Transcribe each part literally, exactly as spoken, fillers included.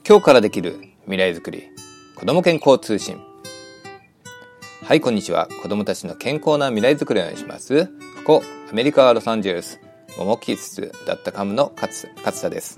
今日からできる未来づくり、子ども健康通信。はい、こんにちは。子どもたちの健康な未来づくりをお願いします。ここアメリカロサンゼルスモモキッズだったカムの勝田です。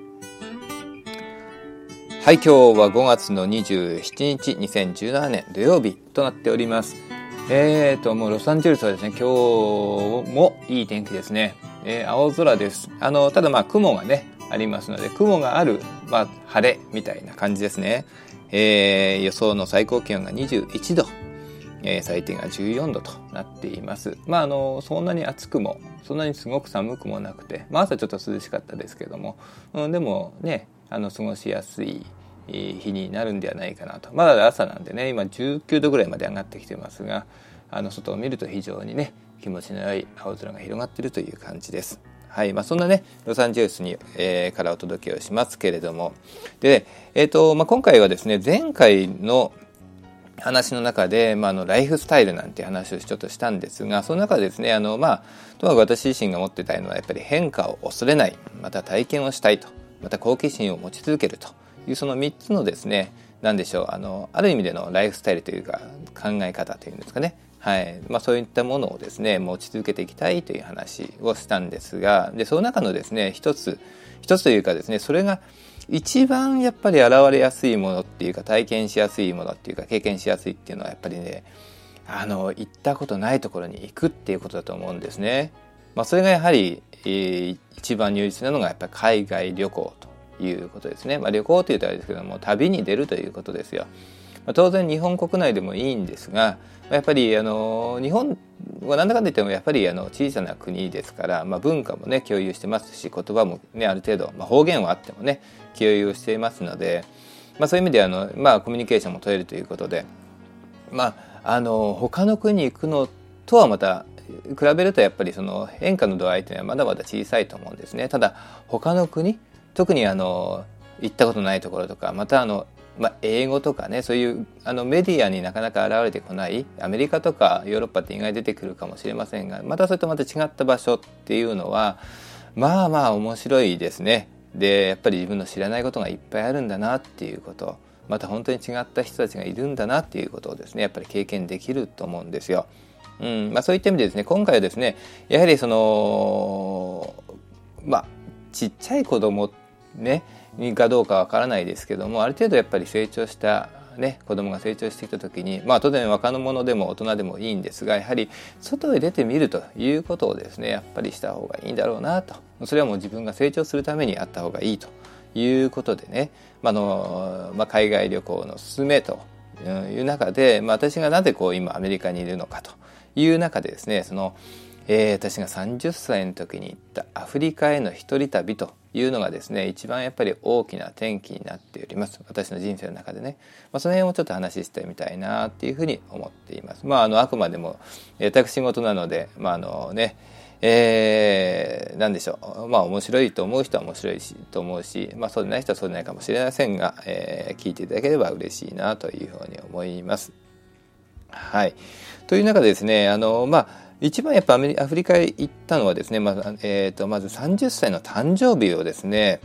はい、今日はごがつのにじゅうしちにちにせんじゅうななねん土曜日となっております。えーともうロサンゼルスはですね、今日もいい天気ですね。えー、青空です。あのただまあ雲がねありますので、雲がある、まあ、晴れみたいな感じですね。えー、予想の最高気温がにじゅういちど、えー、最低がじゅうよんどとなっています。まああのそんなに暑くもそんなにすごく寒くもなくて、まあ、朝ちょっと涼しかったですけども、うん、でもねあの過ごしやすい日になるんではないかなと。まだ朝なんでね、今じゅうきゅうどぐらいまで上がってきてますが、あの外を見ると非常にね気持ちの良い青空が広がっているという感じです。はい、まあ、そんなねロサンゼルスに、えー、からお届けをしますけれども、で、えーとまあ、今回はですね、前回の話の中で、まあ、あのライフスタイルなんて話をちょっとしたんですが、その中でですね、あの、まあ、とにかく私自身が持ってたいのはやっぱり変化を恐れない、また体験をしたいと、また好奇心を持ち続けるというそのみっつのですね、なんでしょう、あのある意味でのライフスタイルというか考え方というんですかね、はいまあ、そういったものをですね持ち続けていきたいという話をしたんですが、でその中のですね一つ一つというかですね、それが一番やっぱり現れやすいものっていうか体験しやすいものっていうか経験しやすいっていうのはやっぱりね、あの行ったことないところに行くっていうことだと思うんですね。まあ、それがやはり、えー、一番入実なのがやっぱり海外旅行ということですね。まあ、旅行というとあれですけども、旅に出るということですよ。まあ、当然日本国内でもいいんですが、やっぱりあの日本はなんだかんだ言ってもやっぱりあの小さな国ですから、まあ、文化もね共有してますし、言葉もねある程度、まあ、方言はあってもね共有していますので、まあ、そういう意味であの、まあ、コミュニケーションも取れるということで、まあ、あの他の国に行くのとはまた比べるとやっぱりその変化の度合いというのはまだまだ小さいと思うんですね。ただ他の国、特にあの行ったことないところとか、またあの、まあ、英語とかね、そういうあのメディアになかなか現れてこないアメリカとかヨーロッパって意外に出てくるかもしれませんが、またそれとまた違った場所っていうのはまあまあ面白いですね。でやっぱり自分の知らないことがいっぱいあるんだなっていうこと、また本当に違った人たちがいるんだなっていうことをですねやっぱり経験できると思うんですよ。うんまあ、そういった意味でですね、今回はですねやはりそのまあちっちゃい子供ねかどうかわからないですけども、ある程度やっぱり成長したね子供が成長してきた時に、まあ当然若者でも大人でもいいんですが、やはり外へ出てみるということをですねやっぱりした方がいいんだろうなと。それはもう自分が成長するためにあった方がいいということでね、まあのまあ、海外旅行の勧めという中で、まあ、私がなぜこう今アメリカにいるのかという中でですね、その、えー、私がさんじゅっさいの時に行ったアフリカへの一人旅というのがですね一番やっぱり大きな転機になっております。私の人生の中でね、まあ、その辺をちょっと話してみたいなっていうふうに思っています。まああのあくまでも私事なので、まああのねえー、何でしょう、まあ面白いと思う人は面白いしと思うし、まあそうでない人はそうでないかもしれませんが、えー、聞いていただければ嬉しいなというふうに思います。はい、という中でですね、あのまあ一番やっぱアメリアフリカへ行ったのはですね、まず、えー、とまずさんじゅっさいの誕生日をですね、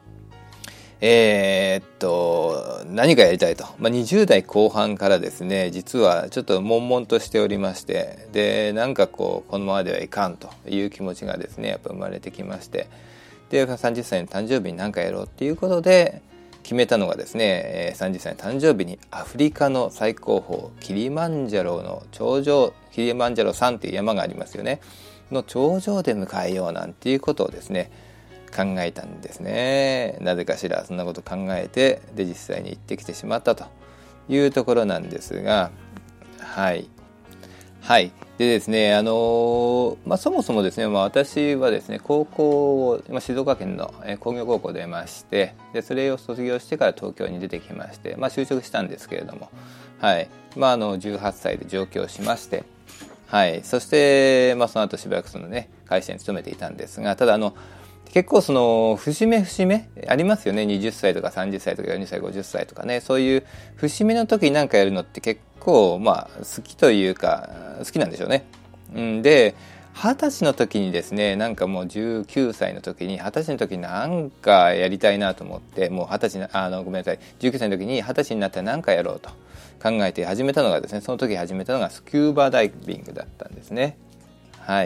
えー、っと何かやりたいと、まあ、にじゅうだいこう半からですね実はちょっと悶々としておりまして、でなんかこうこのままではいかんという気持ちがですねやっぱ生まれてきまして、でさんじゅっさいの誕生日に何かやろうっていうことで決めたのがですね、さんじゅっさいの誕生日にアフリカの最高峰キリマンジャロの頂上、キリマンジャロ山っていう山がありますよねの頂上で迎えようなんていうことをですね考えたんですね。なぜかしらそんなこと考えて、で実際に行ってきてしまったというところなんですが、はいはいでですね、あのまあ、そもそもですね、まあ、私はですね高校を、まあ、静岡県の工業高校で出まして、でそれを卒業してから東京に出てきまして、まあ、就職したんですけれども、はいまあ、あのじゅうはっさいで上京しまして、はい、そして、まあ、その後しばらくその、ね、会社に勤めていたんですが、ただあの結構その節目節目ありますよね。はたちとかさんじゅっさいとかよんじゅっさいごじゅっさいとかね、そういう節目の時に何かやるのって結構まあ好きというか好きなんでしょうね。うん、で二十歳の時にですね、なんかもうじゅうきゅうさいの時に、二十歳の時になんかやりたいなと思って、もう二十歳あのごめんなさい、じゅうきゅうさいの時に二十歳になったら何かやろうと考えて始めたのがですね、その時始めたのがスキューバダイビングだったんですね。はい。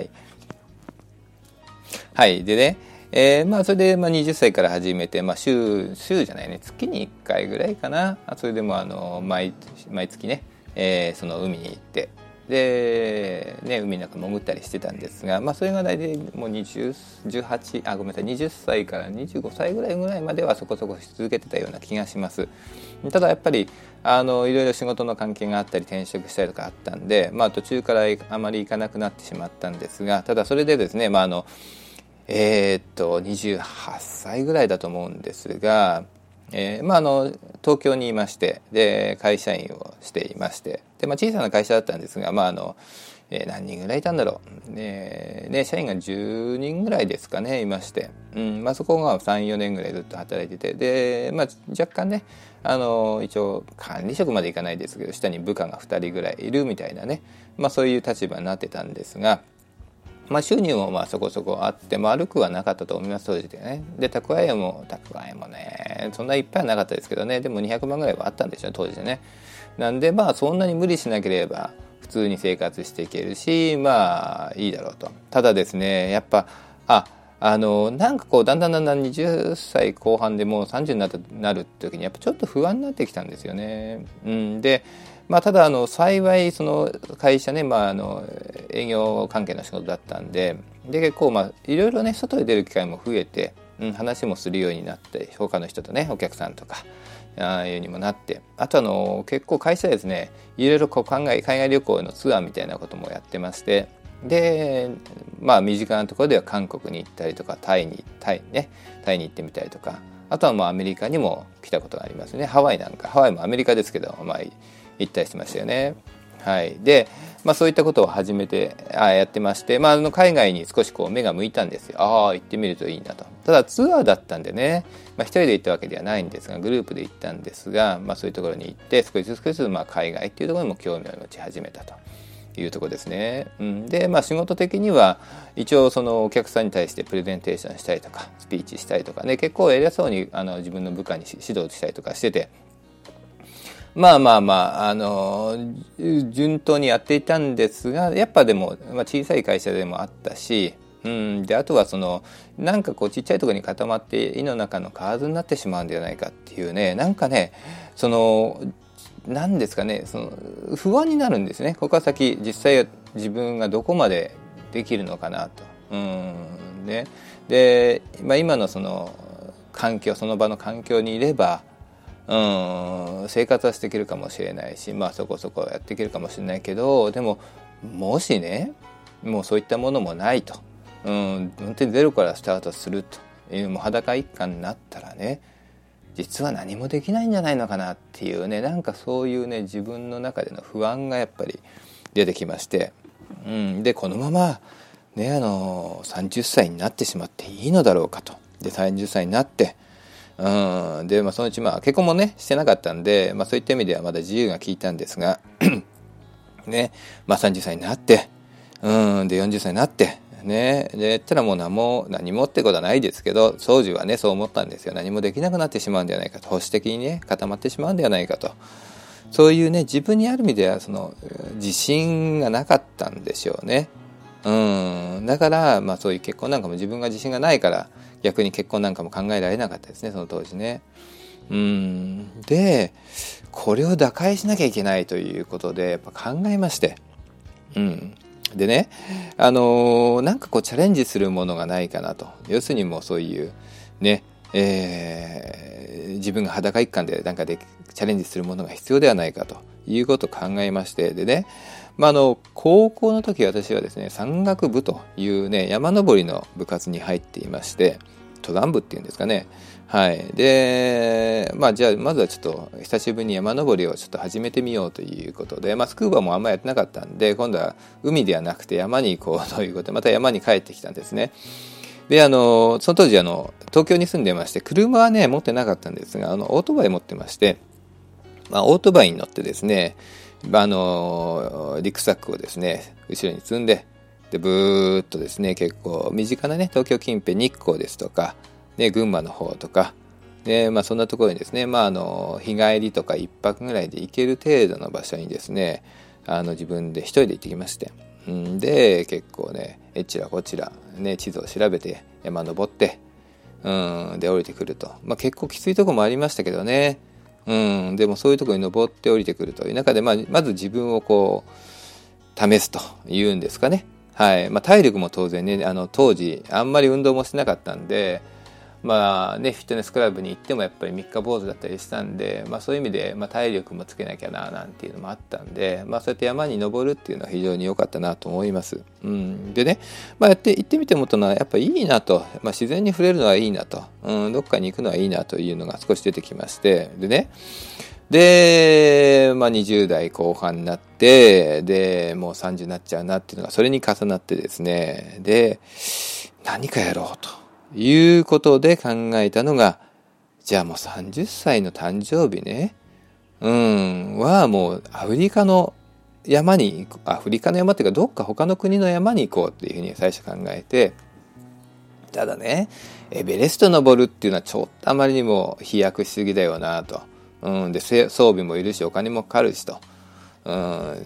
はい。でね、えー、まあそれでまあはたちから始めて、まあ週、週じゃないね、月にいっかいぐらいかな。それでもあの、毎、毎月ね、えー、その海に行って、で、ね、海の中潜ったりしてたんですが、まあそれが大体もうにじゅう、じゅうはち、あ、ごめんなさい、はたちからにじゅうごさいぐらいぐらいまではそこそこし続けてたような気がします。ただやっぱり、あの、いろいろ仕事の関係があったり転職したりとかあったんで、まあ途中からあまり行かなくなってしまったんですが、ただそれでですね、まああの、えー、っと、にじゅうはっさいぐらいだと思うんですが、えー、まああの、東京にいまして、で、会社員をしていまして、で、まあ小さな会社だったんですが、まああの、えー、何人ぐらいいたんだろう。ね、ね、社員がじゅうにんぐらいですかね、いまして。うん、まあそこがさん、よねんぐらいずっと働いてて、で、まあ若干ね、あの、一応管理職までいかないですけど、下に部下がふたりぐらいいるみたいなね、まあそういう立場になってたんですが、まあ収入もまあそこそこあって、まあ悪くはなかったと思います、当時でね。で、蓄えも、蓄えもね、そんないっぱいはなかったですけどね、でもにひゃくまんぐらいはあったんですよ、当時でね。なんでまあそんなに無理しなければ普通に生活していけるし、まあいいだろうと。ただですね、やっぱ、あ、あの、なんかこう、だんだんだんだんはたちこう半でもうさんじゅうになったなる時に、やっぱちょっと不安になってきたんですよね。うん、で、まあ、ただあの幸いその会社ね、まあ、あの営業関係の仕事だったんで、で結構まあいろいろね外に出る機会も増えて、うん、話もするようになって、他の人とねお客さんとかああいうにもなって、あとあの結構会社ですね、いろいろこう海外海外旅行のツアーみたいなこともやってまして、でまあ身近なところでは韓国に行ったりとか、タイにタイねタイに行ってみたりとか、あとはまあアメリカにも来たことがありますね。ハワイなんか、ハワイもアメリカですけど、まあ行ったりしてましたよね。はい。で、まあそういったことを始めて、あやってまして、まああの海外に少しこう目が向いたんですよ。ああ、行ってみるといいなと。ただツアーだったんでね、まあ一人で行ったわけではないんですが、グループで行ったんですが、まあそういうところに行って、少しずつ少しずつまあ海外っていうところにも興味を持ち始めたというところですね。うん、で、まあ仕事的には、一応そのお客さんに対してプレゼンテーションしたりとか、スピーチしたりとかね、結構偉そうにあの自分の部下に指導したりとかしてて、まあまあまあ、あの、順当にやっていたんですが、やっぱでも、まあ、小さい会社でもあったし、うん、で、あとはその、なんかこうちっちゃいところに固まって胃の中の蛙になってしまうんではないかっていうね、なんかね、その、なんですかね、その、不安になるんですね。ここから先、実際自分がどこまでできるのかなと。うん、ね。で、まあ今のその、環境、その場の環境にいれば、うん、生活はしていけるかもしれないし、まあそこそこやっていけるかもしれないけど、でももしね、もうそういったものもないと、うん、本当にゼロからスタートするという、もう裸一貫になったらね、実は何もできないんじゃないのかなっていうね、なんかそういうね、自分の中での不安がやっぱり出てきまして、うん、でこのままね、あのさんじゅっさいになってしまっていいのだろうかと。でさんじゅっさいになってうん、で、まあ、そのうちまあ結婚もねしてなかったんで、まあ、そういった意味ではまだ自由が利いたんですがね、まあ、さんじゅっさいになってうんでよんじゅっさいになってね、で言ったらもう何も何もってことはないですけど、当時はねそう思ったんですよ。何もできなくなってしまうんではないかと、保守的にね固まってしまうんではないかと、そういうね自分にある意味ではその自信がなかったんでしょうね。うんだからまあそういう結婚なんかも自分が自信がないから逆に結婚なんかも考えられなかったですね、その当時ね。うんでこれを打開しなきゃいけないということでやっぱ考えまして、うんでね、あのー、なんかこうチャレンジするものがないかなと。要するにもうそういうね、えー、自分が裸一貫でなんかでチャレンジするものが必要ではないかということを考えまして、でね、まあ、あの高校の時私はですね、山岳部というね山登りの部活に入っていまして、登山部っていうんですかね。はい。で、まあじゃあまずはちょっと久しぶりに山登りをちょっと始めてみようということで、まあスクーバもあんまやってなかったんで、今度は海ではなくて山に行こうということで、また山に帰ってきたんですね。で、あの、その当時あの、東京に住んでまして、車はね、持ってなかったんですが、あの、オートバイ持ってまして、まあオートバイに乗ってですね、あの、リュックサックをですね、後ろに積んで、 でブーっとですね、結構身近なね、東京近辺、日光ですとか、ね、群馬の方とか、で、まあそんなところにですね、まああの、日帰りとか一泊ぐらいで行ける程度の場所にですね、あの自分で一人で行ってきまして、うん、で、結構ね、えちらこちら、ね、地図を調べて山登って、うん、で降りてくると。まあ結構きついとこもありましたけどね、うん、でもそういうところに登って降りてくるという中で、まあまず自分をこう、試すというんですかね。はい。まあ、体力も当然ね、あの、当時、あんまり運動もしなかったんで、まあね、フィットネスクラブに行ってもやっぱり三日坊主だったりしたんで、まあそういう意味で、まあ体力もつけなきゃな、なんていうのもあったんで、まあそうやって山に登るっていうのは非常に良かったなと思います。うん。でね、まあやって、行ってみて思ったのは、やっぱいいなと、まあ自然に触れるのはいいなと、うん、どっかに行くのはいいなというのが少し出てきまして、でね、で、まあ、にじゅう代後半になって、で、もうさんじゅうになっちゃうなっていうのが、それに重なってですね、で、何かやろうということで考えたのが、じゃあもうさんじゅっさいの誕生日ね、うん、はもうアフリカの山に、アフリカの山っていうか、どっか他の国の山に行こうっていうふうに最初考えて、ただね、エベレスト登るっていうのはちょっとあまりにも飛躍しすぎだよなと。うん、で装備もいるしお金もかかるしと、うん、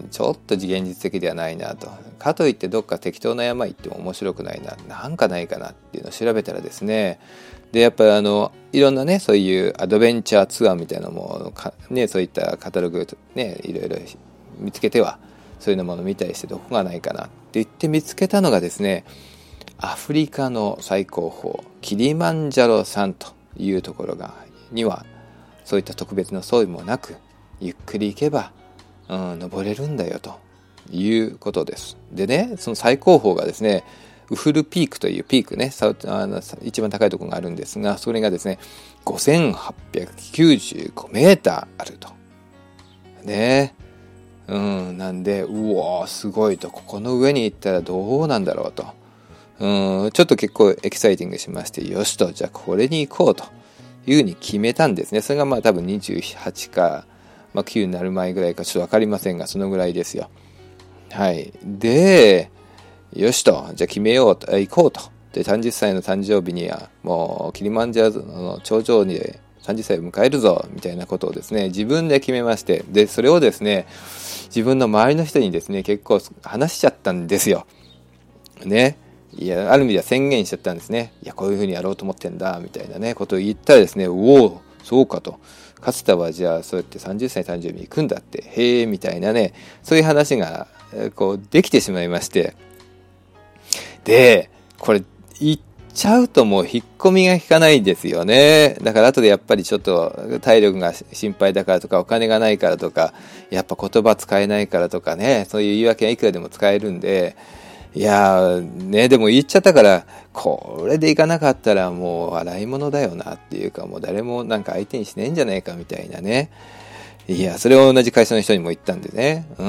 ちょっと現実的ではないなと。かといってどっか適当な山行っても面白くないな、なんかないかなっていうのを調べたらですね、でやっぱりあのいろんなね、そういうアドベンチャーツアーみたいなものね、そういったカタログね、いろいろ見つけてはそういうものを見たりして、どこがないかなって言って見つけたのがですね、アフリカの最高峰キリマンジャロ山というところがにはそういった特別な装備もなく、ゆっくり行けば、うん、登れるんだよということです。でね、その最高峰がですね、ウフルピークというピークね、あの一番高いところがあるんですが、それがですね、ごせんはっぴゃくきゅうじゅうごメーターあると。ね、うん、なんで、うわーすごいと、ここの上に行ったらどうなんだろうと。うん、ちょっと結構エキサイティングしまして、よしと、じゃあこれに行こうと。いうふうに決めたんですね。それがまあ多分にじゅうはちか、まあ、きゅうになる前ぐらいかちょっと分かりませんが、そのぐらいですよ。はい。で、よしと、じゃあ決めようと、行こうと。で、さんじゅっさいの誕生日にはもうキリマンジャロの頂上にさんじゅっさいを迎えるぞみたいなことをですね、自分で決めまして、で、それをですね、自分の周りの人にですね、結構話しちゃったんですよ。ね。いや、ある意味では宣言しちゃったんですね。いや、こういうふうにやろうと思ってんだみたいなねことを言ったらですね、おおそうかと、勝田はじゃあそうやってさんじゅっさい誕生日に行くんだって、へえみたいなね、そういう話がこうできてしまいまして、でこれ言っちゃうともう引っ込みが効かないですよね。だから後でやっぱりちょっと体力が心配だからとか、お金がないからとか、やっぱ言葉使えないからとかね、そういう言い訳がいくらでも使えるんで、いやーね、でも言っちゃったから、これでいかなかったらもう笑い物だよなっていうか、もう誰もなんか相手にしねえんじゃないかみたいなね。いや、それを同じ会社の人にも言ったんでね。うん、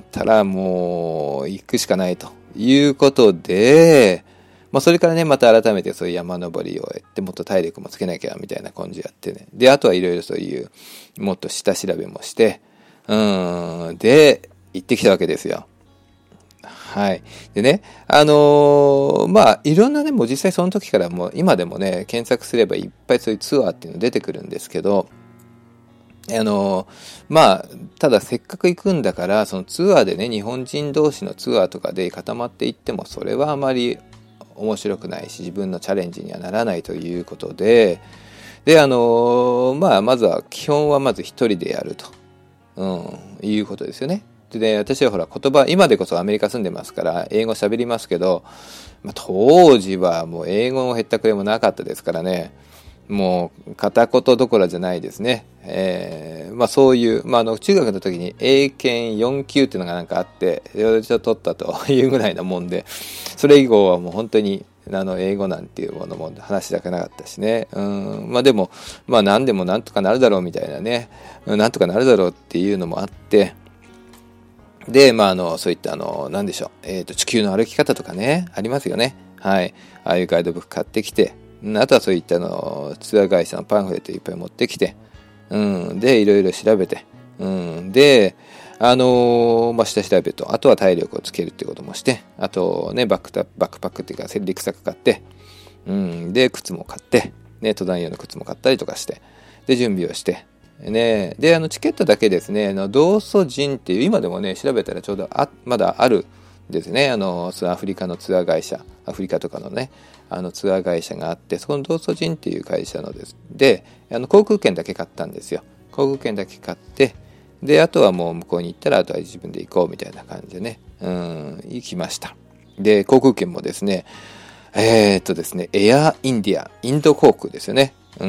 たらもう行くしかないということで、まあそれからね、また改めてそういう山登りをやって、もっと体力もつけなきゃみたいな感じやってね。で、あとはいろいろそういう、もっと下調べもして、うん、で、行ってきたわけですよ。はい。でね、あのー、まあ、いろんなね、もう実際その時からもう今でもね、検索すればいっぱいそういうツアーっていうの出てくるんですけど、あのー、まあ、ただせっかく行くんだから、そのツアーでね、日本人同士のツアーとかで固まっていっても、それはあまり面白くないし、自分のチャレンジにはならないということで、で、あのー、まあ、まずは、基本はまず一人でやると、うん、いうことですよね。で、私はほら言葉、今でこそアメリカ住んでますから英語喋りますけど、まあ、当時はもう英語のへったくれもなかったですからね、もう片言どころじゃないですね。えー、まあそういう、まああの中学の時に英検よん級っていうのがなんかあって、ちょっと取ったというぐらいなもんで、それ以後はもう本当にあの英語なんていうものも話したくなかったしね。うん、まあでも、まあ何でもなんとかなるだろうみたいなね、なんとかなるだろうっていうのもあって、で、まあ、あの、そういったあの、なんでしょう、えっと、地球の歩き方とかね、ありますよね。はい。ああいうガイドブック買ってきて、あとはそういったあの、ツアー会社のパンフレットいっぱい持ってきて、うん、で、いろいろ調べて、うん、で、 あのー、まあ、下調べと、あとは体力をつけるってこともして、あとね、バックタ、バックパックっていうか、リュックサック買って、うん、で、靴も買って、ね、登山用の靴も買ったりとかして、で、準備をして、ね、で、あの、チケットだけですね、あの、道祖神っていう、今でもね、調べたらちょうどあ、まだあるんですね、あの、アフリカのツアー会社、アフリカとかのね、あのツアー会社があって、そこの道祖神っていう会社のですで、あの航空券だけ買ったんですよ。航空券だけ買って、で、あとはもう向こうに行ったら、あとは自分で行こうみたいな感じでね、うん、行きました。で、航空券もですね、えー、っとですね、エアインディア、インド航空ですよね。うん、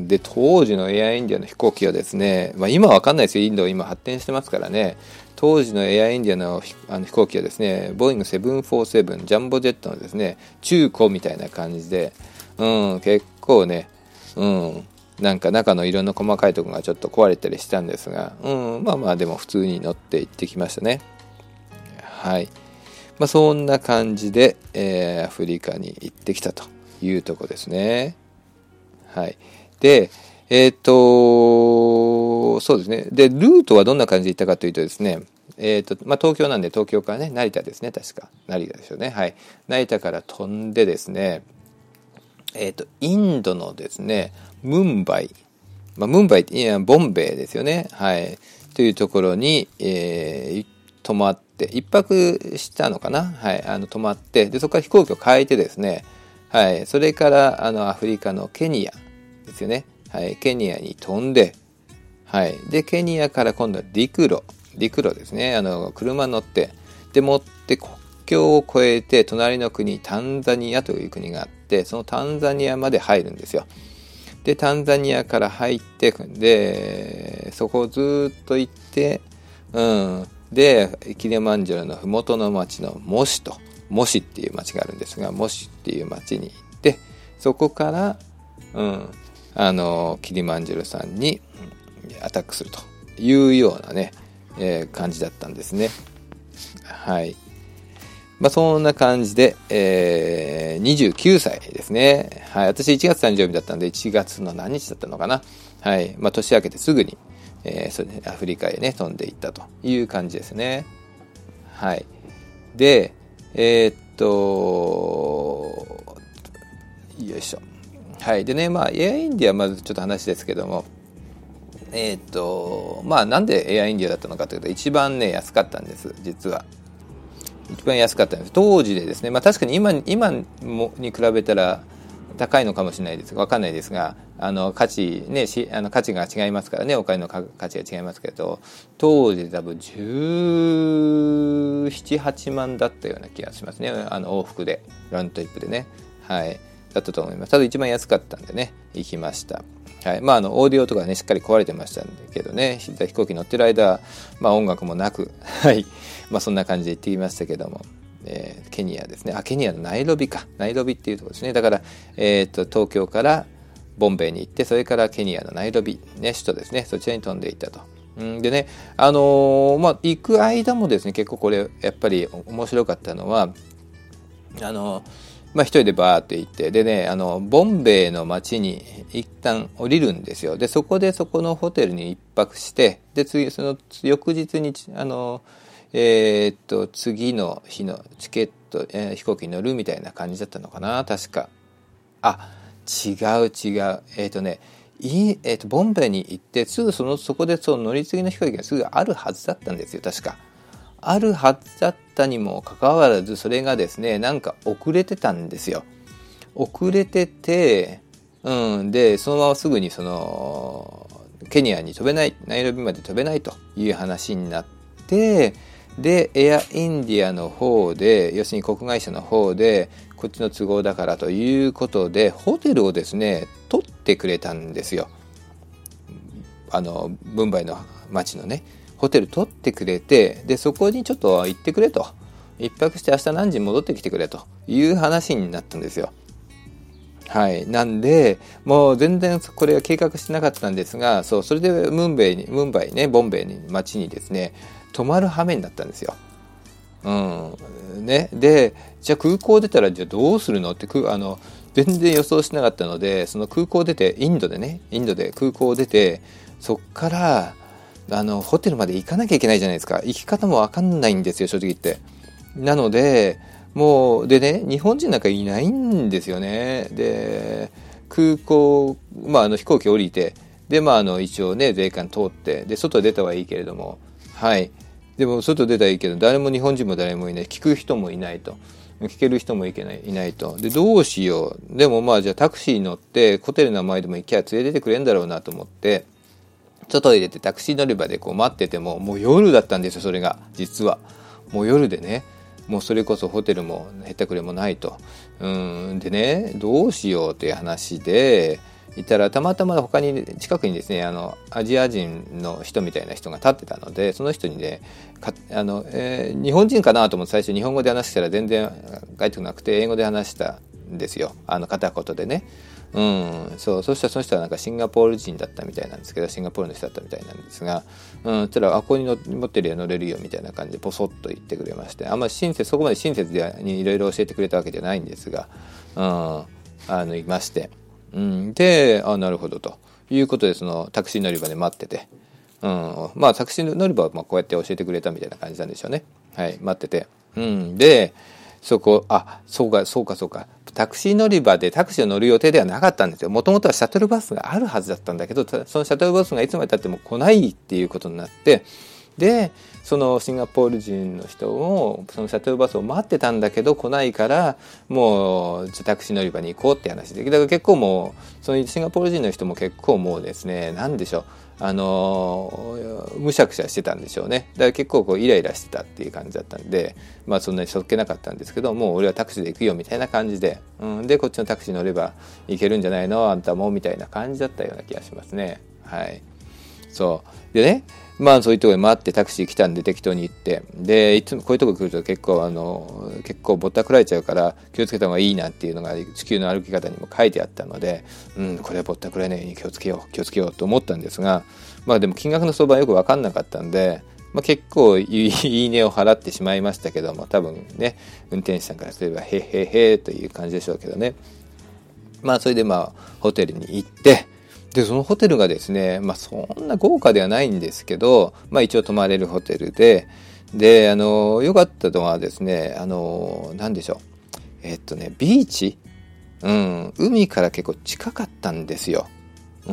で、当時のエアインディアの飛行機はですね、まあ今はわかんないですよ。インド今発展してますからね。当時のエアインディアの、あの飛行機はですね、ボーイングセブンよんじゅうななジャンボジェットのですね、中古みたいな感じで、うん、結構ね、うん、なんか中の色の細かいところがちょっと壊れたりしたんですが、うん、まあまあでも普通に乗って行ってきましたね。はい。まあそんな感じで、えー、アフリカに行ってきたというとこですね。はい。で、えっと、そうですね。で、ルートはどんな感じで行ったかというとですね、えっと、まあ、東京なんで東京からね、成田ですね、確か。成田ですよね。はい。成田から飛んでですね、えっと、インドのですね、ムンバイ。まあ、ムンバイって、いや、ボンベイですよね。はい。というところに、えー、泊まって、一泊したのかな。はい。あの、泊まって、で、そこから飛行機を変えてですね、はい。それから、あの、アフリカのケニアですよね。はい。ケニアに飛んで、はい。で、ケニアから今度は陸路。陸路ですね。あの、車乗って、で、持って国境を越えて、隣の国、タンザニアという国があって、そのタンザニアまで入るんですよ。で、タンザニアから入って、で、そこをずっと行って、うん。で、キリマンジャロのふもとの町のモシと、モシっていう町があるんですが、モシっていう町に行って、そこから、うん、あの、キリマンジャロさんにアタックするというようなね、えー、感じだったんですね。はい。まあ、そんな感じで、えー、にじゅうきゅうさいですね。はい。私いちがつ誕生日だったんで、いちがつの何日だったのかな。はい。まあ、年明けてすぐに、えー、それアフリカへね、飛んでいったという感じですね。はい。で、えー、っと、よいしょ。はい。でね、まあ、エアインディアまずちょっと話ですけども、えー、っと、まあ、なんでエアインディアだったのかというと、一番ね、安かったんです、実は。一番安かったんです。当時でですね、まあ確かに今、今もに比べたら高いのかもしれないですが、わかんないですが、あの、価値、ね、し、あの、価値が違いますからね、お金の価値が違いますけど、当時で多分じゅうなな、はちまんだったような気がしますね。あの、往復で、ラウンドトリップでね。はい。だったと思います。ただ一番安かったんでね、行きました。はい。まあ、あの、オーディオとかね、しっかり壊れてましたんだけどね、飛行機乗ってる間、まあ、音楽もなく、はい。まあ、そんな感じで行ってきましたけども、えー、ケニアですね。あ、ケニアのナイロビか。ナイロビっていうところですね。だから、えっと、東京からボンベイに行って、それからケニアのナイロビ、ね、首都ですね。そちらに飛んでいったと。んでね、あのー、まあ、行く間もですね、結構これ、やっぱり面白かったのは、あのー、まあ、一人でバーって行って、でね、あの、ボンベイの街に一旦降りるんですよ。で、そこでそこのホテルに一泊して、で、次、その翌日に、あの、えー、っと、次の日のチケット、えー、飛行機に乗るみたいな感じだったのかな、確か。あ、違う違う。えー、っとね、いえー、っと、ボンベイに行って、すぐその、そこでその乗り継ぎの飛行機がすぐあるはずだったんですよ、確か。あるはずだったにもかかわらず、それがですね、なんか遅れてたんですよ。遅れてて、うん、で、そのまますぐにその、ケニアに飛べない、ナイロビまで飛べないという話になって、で、エアインディアの方で、要するに国会社の方で、こっちの都合だからということで、ホテルをですね、取ってくれたんですよ。あの、ムンバイの街のね。ホテル取ってくれて、で、そこにちょっと行ってくれと。一泊して明日何時に戻ってきてくれという話になったんですよ。はい。なんで、もう全然これは計画してなかったんですが、そう、それでムンベイに、ムンバイね、ボンベイに街にですね、泊まる羽目になったんですよ。うん。ね。で、じゃあ空港出たら、じゃあどうするのって、あの、全然予想しなかったので、その空港出て、インドでね、インドで空港出て、そっから、 あのホテルまで行かなきゃいけないじゃないですか。行き方も分かんないんですよ、正直言って。なのでもうでね、日本人なんかいないんですよね。で空港、まあ、あの飛行機降りて、でまああの一応ね税関通って、で外出たはいいけれども、はいでも外出たらいいけど誰も日本人も誰もいない、聞く人もいないと、聞ける人もいけないいないと。でどうしよう。でもまあじゃあタクシーに乗ってホテルの前でも行きゃ連れててくれるんだろうなと思って、外に出てタクシー乗り場でこう待ってても、もう夜だったんですよ。それが実はもう夜でね、もうそれこそホテルもへったくれもないと。うんでね、どうしようという話でいたら、たまたま他に近くにですね、あのアジア人の人みたいな人が立ってたので、その人にねかあの、えー、日本人かなと思って最初日本語で話したら全然返ってこなくて英語で話したんですよ、あの片言でね。うん、そうそしたらその人はなんかシンガポール人だったみたいなんですけど、シンガポールの人だったみたいなんですが、うん、そしたらあここに持ってるよ乗れるよみたいな感じでポソッと言ってくれまして、あんまり親切、そこまで親切にいろいろ教えてくれたわけじゃないんですが、うん、あのいまして、うん、であなるほどということで、そのタクシー乗り場で待ってて、うん、まあタクシー乗り場はまあこうやって教えてくれたみたいな感じなんでしょうね。はい、待ってて、うん、でそこあそうかそうかそうかタクシー乗り場でタクシーを乗る予定ではなかったんですよ。もともとはシャトルバスがあるはずだったんだけど、そのシャトルバスがいつまでたっても来ないっていうことになって、でそのシンガポール人の人もそのシャトルバスを待ってたんだけど来ないから、もうじゃタクシー乗り場に行こうって話で、だから結構もうそのシンガポール人の人も結構もうですね、なんでしょう、あのむしゃくしゃしてたんでしょうね。だから結構こうイライラしてたっていう感じだったんで、まあそんなにそっけなかったんですけど、もう俺はタクシーで行くよみたいな感じで、うん、でこっちのタクシー乗れば行けるんじゃないのあんたもみたいな感じだったような気がしますね。はい、そうでね、まあそういうところで待ってタクシー来たんで適当に行って、でいつもこういうとこ来ると結構あの結構ぼったくられちゃうから気をつけた方がいいなっていうのが地球の歩き方にも書いてあったので、うんこれはぼったくられないように気をつけよう気をつけようと思ったんですが、まあでも金額の相場はよく分かんなかったんで、まあ、結構いいねを払ってしまいましたけども、多分ね運転手さんからすればへへへという感じでしょうけどね。まあそれでまあホテルに行って、でそのホテルがですね、まあそんな豪華ではないんですけど、まあ一応泊まれるホテルで、であの良かったのはですね、あのなんでしょう、えっとねビーチ、うん、海から結構近かったんですよ。うん、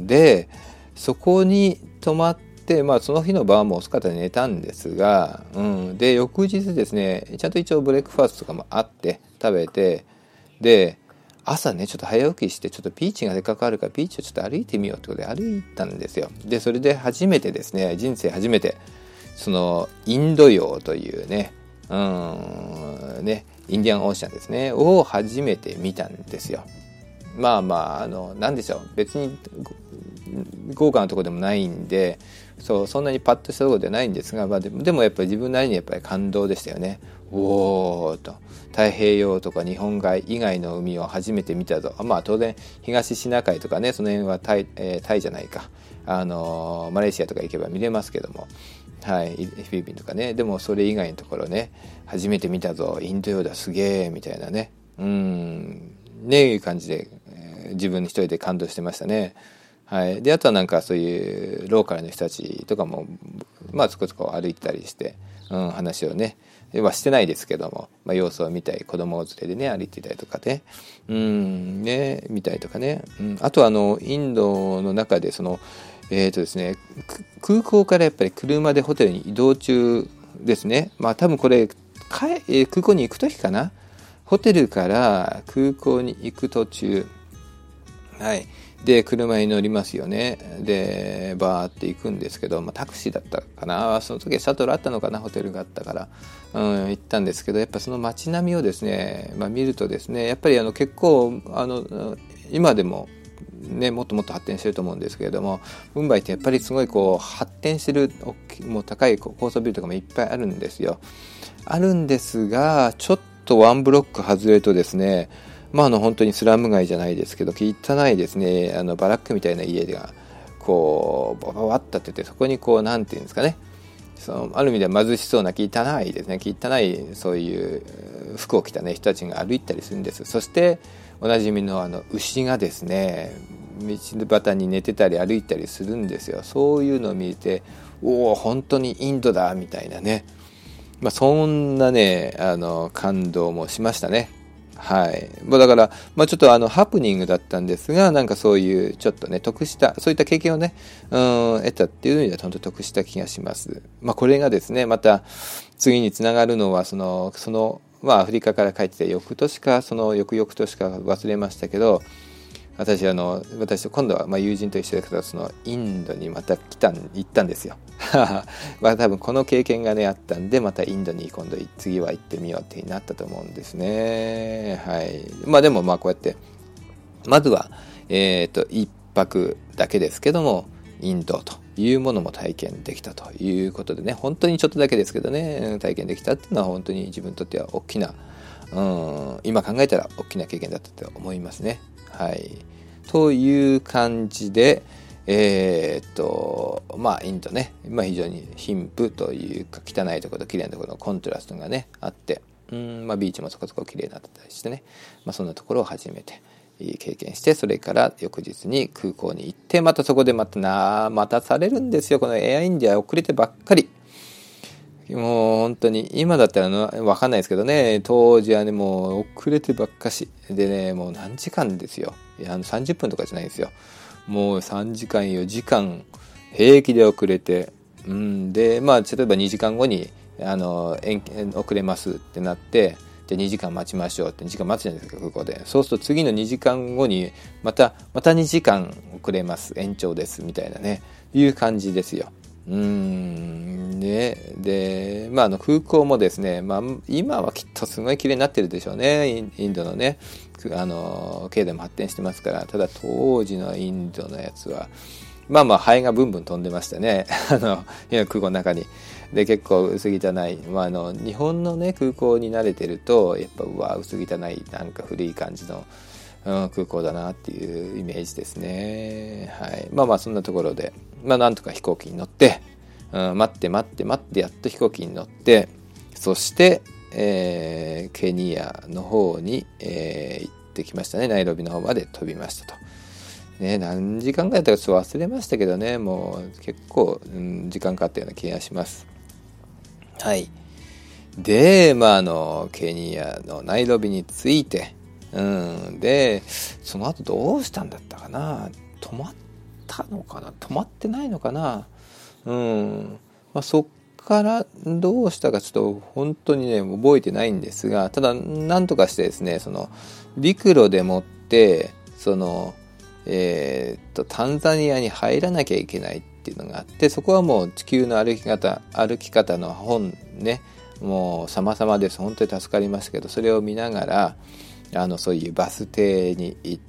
でそこに泊まって、まあその日の晩も遅かったで寝たんですが、うん、で翌日ですね、ちゃんと一応ブレックファーストとかもあって食べて、で朝ねちょっと早起きして、ちょっとビーチがせっかくあるからビーチをちょっと歩いてみようってことで歩いたんですよ。でそれで初めてですね、人生初めてそのインド洋というね、うんねインディアンオーシャンですねを初めて見たんですよ。まあまああの何でしょう、別に豪華なところでもないんで、そうそんなにパッとしたところではないんですが、まあ、でもでもやっぱり自分なりにやっぱり感動でしたよね。おーと太平洋とか日本海以外の海を初めて見たぞ。まあ当然東シナ海とかね、その辺はタイ、えー、タイじゃないか、あのー、マレーシアとか行けば見れますけども、はい、フィリピンとかね、でもそれ以外のところね初めて見たぞ、インド洋だすげえみたいなね、うーんねいう感じで、えー、自分一人で感動してましたね。はい、であとはなんかそういうローカルの人たちとかもまあそこそこ歩いたりして、うん、話をねはしてないですけども、まあ、様子を見たり子供を連れでね歩いていたりとかね、うんね見たりとかね、うん、あとはあのインドの中でそのえーとですね空港からやっぱり車でホテルに移動中ですね、まあ多分これかえ、えー、空港に行く時かな、ホテルから空港に行く途中、はいで車に乗りますよね。でバーって行くんですけど、まあ、タクシーだったかな、その時はシャトルあったのかな、ホテルがあったから、うん、行ったんですけど、やっぱその街並みをですね、まあ、見るとですね、やっぱりあの結構あの今でもねもっともっと発展してると思うんですけれども、ムンバイってやっぱりすごいこう発展してるもう高い高層ビルとかもいっぱいあるんですよ。あるんですが、ちょっとワンブロック外れるとですね、まあ、あの本当にスラム街じゃないですけど汚いですね、あのバラックみたいな家がこうバババッと立ってて、そこにこうなんていうんですかね、そのある意味では貧しそうな汚いですね汚いそういう服を着た、ね、人たちが歩いたりするんです。そしておなじみのあの牛がですね道端に寝てたり歩いたりするんですよ。そういうのを見て、おお本当にインドだみたいなね、まあ、そんなねあの感動もしましたね。はい。だから、まあ、ちょっとあのハプニングだったんですが、なんかそういうちょっとね得した、そういった経験をね、うん、得たっていう意味では本当得した気がします。まあ、これがですね、また次につながるのはそのそのまあアフリカから帰ってきた翌年かその翌々年か忘れましたけど、私あの私と今度はまあ友人と一緒だけどそのインドにまた来た行ったんですよ。まあ多分この経験がねあったんで、またインドに今度次は行ってみようってなったと思うんですね。はい。まあでもまあこうやってまずはえっと一泊だけですけどもインドというものも体験できたということでね、本当にちょっとだけですけどね体験できたっていうのは本当に自分にとっては大きな、うん、今考えたら大きな経験だったと思いますね。はい。という感じで、えー、っと、まあ、インドね、まあ、非常に貧富というか、汚いところと綺麗なところのコントラストがね、あって、うん、まあ、ビーチもそこそこ綺麗になってたりしてね、まあ、そんなところを初めて経験して、それから翌日に空港に行って、またそこでまたな、待たされるんですよ。このエアインディア遅れてばっかり。もう本当に今だったら分かんないですけどね、当時はねもう遅れてばっかしでね、もう何時間ですよ。いやあのさんじゅっぷんとかじゃないですよ。もうさんじかんよじかん平気で遅れて、うんでまあ例えばにじかんごにあの遅れますってなって、じゃあにじかん待ちましょうってにじかん待つじゃないですか空港で。そうすると次のにじかんごにまたまたにじかん遅れます、延長ですみたいなねいう感じですよ。うーんね、で、まあ、あの空港もですね、まあ、今はきっとすごい綺麗になってるでしょうね。インドのね、あの経済も発展してますから。ただ当時のインドのやつはまあまあハエがブンブン飛んでましたね。あの空港の中にで結構薄汚い、まあ、あの日本のね空港に慣れてるとやっぱうわ薄汚いなんか古い感じのうん、空港だなっていうイメージですね。はい。まあまあそんなところで、まあなんとか飛行機に乗って、うん、待って待って待ってやっと飛行機に乗って、そして、えー、ケニアの方に、えー、行ってきましたね。ナイロビの方まで飛びましたと。ね、何時間かやったかちょっと忘れましたけどね、もう結構、うん、時間かかったような気がします。はい。で、まああのケニアのナイロビに着いて。うん、でその後どうしたんだったかな、止まったのかな止まってないのかな、うんまあ、そっからどうしたかちょっと本当にね覚えてないんですが、ただなんとかしてですねその陸路でもってそのえー、っとタンザニアに入らなきゃいけないっていうのがあって、そこはもう地球の歩き方歩き方の本ねもう様々です。本当に助かりましたけど、それを見ながらあのそういうバス停に行って、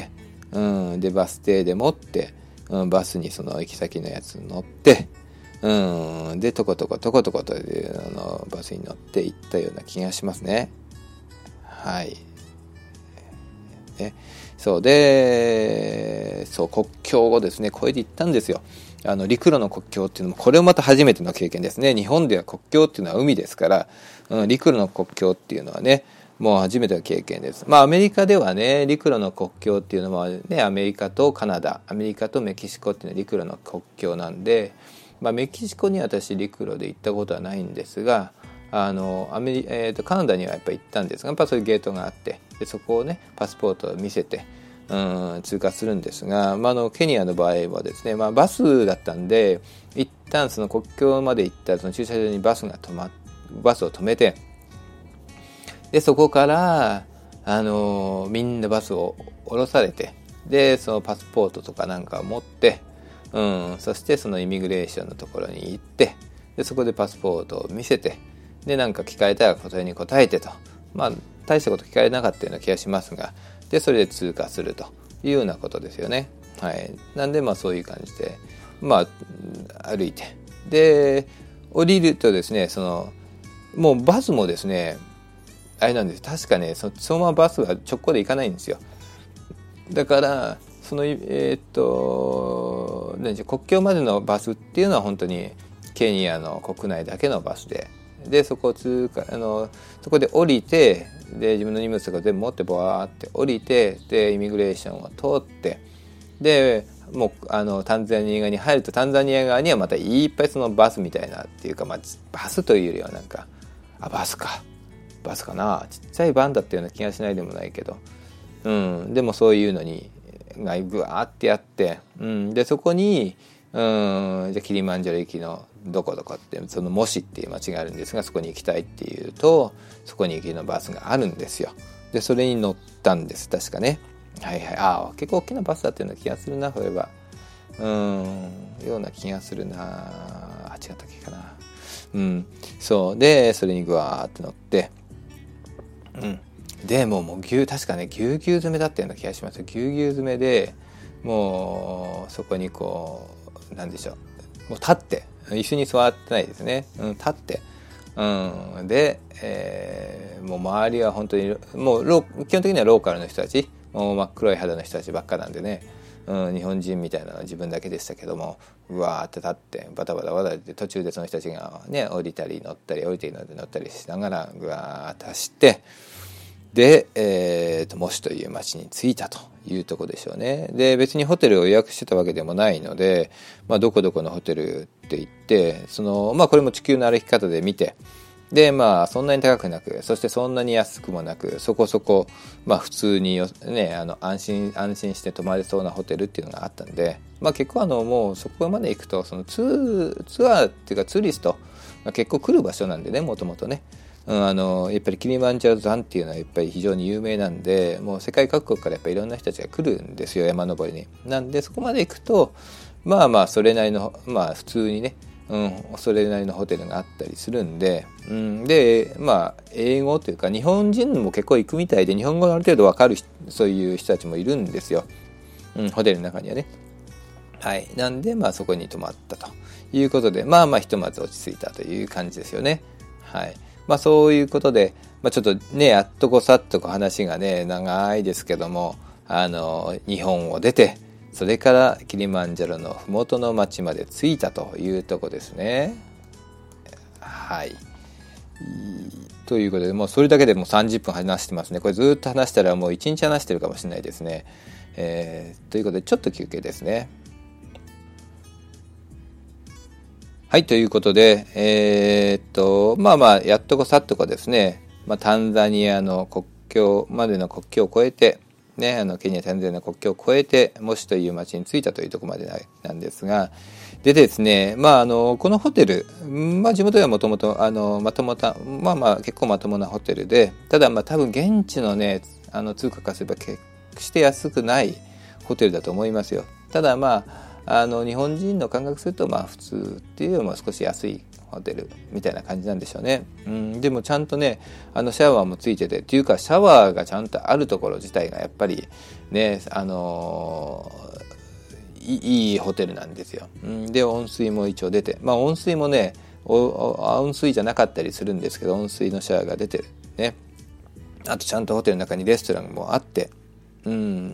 うん、でバス停でもって、うん、バスにその行き先のやつ乗って、うん、でとことことことことであのバスに乗って行ったような気がしますね。はい。ね、そうで、そう国境をですね越えて行ったんですよ。あの陸路の国境っていうのもこれもまた初めての経験ですね。日本では国境っていうのは海ですから、うん、陸路の国境っていうのはねもう初めての経験です。まあアメリカではね陸路の国境っていうのはねアメリカとカナダ、アメリカとメキシコっていうのは陸路の国境なんで、まあメキシコには私陸路で行ったことはないんですが、あのアメリ、えーとカナダにはやっぱり行ったんですが、やっぱそういうゲートがあってでそこをねパスポートを見せてうん通過するんですが、まあ、あのケニアの場合はですね、まあ、バスだったんで一旦その国境まで行ったその駐車場にバスが止まバスを止めて、でそこからあのみんなバスを降ろされて、でそのパスポートとかなんかを持って、うん、そしてそのイミグレーションのところに行って、でそこでパスポートを見せて、でなんか聞かれたら答えに答えてと、まあ大したこと聞かれなかったような気がしますが、でそれで通過するというようなことですよね。はい。なんでまあそういう感じでまあ歩いて、で降りるとですね、そのもうバスもですねあれなんです。確かね そ, そのままバスは直行で行かないんですよ。だからそのえー、っと国境までのバスっていうのは本当にケニアの国内だけのバスで、でそこを通過あのそこで降りて、で自分の荷物とか全部持ってバーって降りて、でイミグレーションを通って、 でもうあのタンザニア側に入るとタンザニア側にはまたいっぱいそのバスみたいなっていうか、まあ、バスというよりはなんかあバスかバスかなちっちゃいバンだったような気がしないでもないけど、うん、でもそういうのにがぐわーってやって、うん、でそこにうんじゃキリマンジャロ行きのどこどこってそのモシっていう町があるんですがそこに行きたいっていうとそこに行きのバスがあるんですよ。でそれに乗ったんです確かね。はいはい、ああ結構大きなバスだったような気がするな。それはうんような気がするな。あ違ったっけかな。うんそうでそれにぐわーって乗って、うんでもうもうぎゅう確かねぎゅうぎゅう詰めだったような気がします。ぎゅうぎゅう詰めでもうそこにこうなんでしょうもう立って椅子に座ってないですね、うん、立って、うん、で、えー、もう周りは本当にもうロ基本的にはローカルの人たちもう真っ黒い肌の人たちばっかなんでね、うん、日本人みたいなのは自分だけでしたけどもうわーって立ってバタバタバタって途中でその人たちがね降りたり乗ったり降りて乗ったりしながらぐわーって走ってで、えー、とモシという町に着いたというところでしょうね。で別にホテルを予約してたわけでもないので、まあ、どこどこのホテルって言ってその、まあ、これも地球の歩き方で見てでまあそんなに高くなくそしてそんなに安くもなくそこそこ、まあ、普通によ、ね、あの安心安心して泊まれそうなホテルっていうのがあったんで、まあ、結構あのもうそこまで行くとそのツー、ツアーっていうかツーリストが結構来る場所なんでねもともとね。うん、あのやっぱりキリマンジャロ山っていうのはやっぱり非常に有名なんでもう世界各国からやっぱりいろんな人たちが来るんですよ山登りに。なんでそこまで行くとまあまあそれなりのまあ普通にね、うん、それなりのホテルがあったりするんで、うん、でまあ英語というか日本人も結構行くみたいで日本語のある程度わかるそういう人たちもいるんですよ、うん、ホテルの中にはね。はい、なんでまあそこに泊まったということでまあまあひとまず落ち着いたという感じですよね。はいまあ、そういうことで、まあ、ちょっとねやっとこさっとこ話がね長いですけどもあの日本を出てそれからキリマンジャロの麓の町まで着いたというとこですね。はいということでもうそれだけでもうさんじゅっぷん話してますね。これずっと話したらもういちにち話してるかもしれないですね。えー、ということでちょっと休憩ですね。はいということでえー、っとまあまあやっとこさっとこですね、まあ、タンザニアの国境までの国境を越えてねあのケニアタンザニアの国境を越えてモシという町に着いたというところまでなんですがでですねまああのこのホテルまあ地元ではもともとあのまともたまあまあ結構まともなホテルでただまあ多分現地のねあの通貨化すれば決して安くないホテルだと思いますよ。ただまああの日本人の感覚するとまあ普通っていうよりも少し安いホテルみたいな感じなんでしょうね、うん、でもちゃんとねあのシャワーもついててっていうかシャワーがちゃんとあるところ自体がやっぱりねあのー、いいホテルなんですよ、うん、で温水も一応出てまあ温水もね温水じゃなかったりするんですけど温水のシャワーが出てるね。あとちゃんとホテルの中にレストランもあってうん、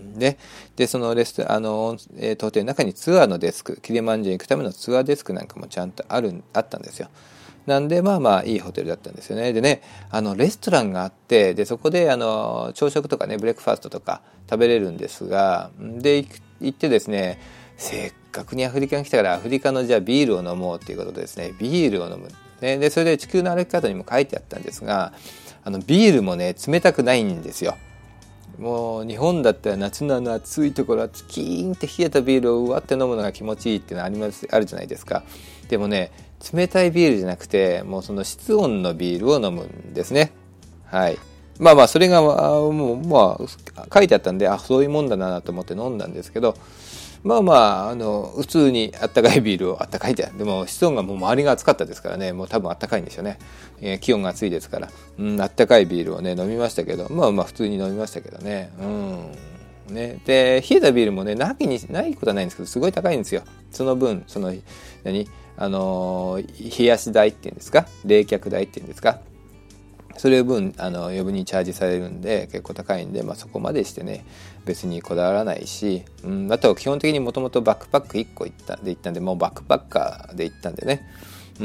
で, でそのレストあの、えー、ホテルの中にツアーのデスクキリマンジャロに行くためのツアーデスクなんかもちゃんとあるあったんですよ。なんでまあまあいいホテルだったんですよね。でねあのレストランがあってでそこであの朝食とかねブレックファーストとか食べれるんですがで行ってですねせっかくにアフリカに来たからアフリカのじゃあビールを飲もうということでですねビールを飲む、ね、でそれで地球の歩き方にも書いてあったんですがあのビールもね冷たくないんですよ。もう日本だったら夏のあの暑いところはキーンって冷えたビールをうわって飲むのが気持ちいいっていうのありますあるじゃないですか。でもね冷たいビールじゃなくてもうその室温のビールを飲むんですね。はいまあまあそれがもうまあ書いてあったんであそういうもんだなと思って飲んだんですけどまあまああの普通にあったかいビールをあったかいってでも室温がもう周りが暑かったですからねもう多分あったかいんでしょうね、えー、気温が暑いですから、うん、あったかいビールをね飲みましたけどまあまあ普通に飲みましたけどねうんねで冷えたビールもねなきにないことはないんですけどすごい高いんですよ。その分その何あのー、冷やし代っていうんですか冷却代っていうんですかそれ分あの余分にチャージされるんで結構高いんで、まあ、そこまでしてね別にこだわらないし、うん、あとは基本的にもともとバックパックいっこ行ったで行ったんでもうバックパッカーで行ったんでね、うん、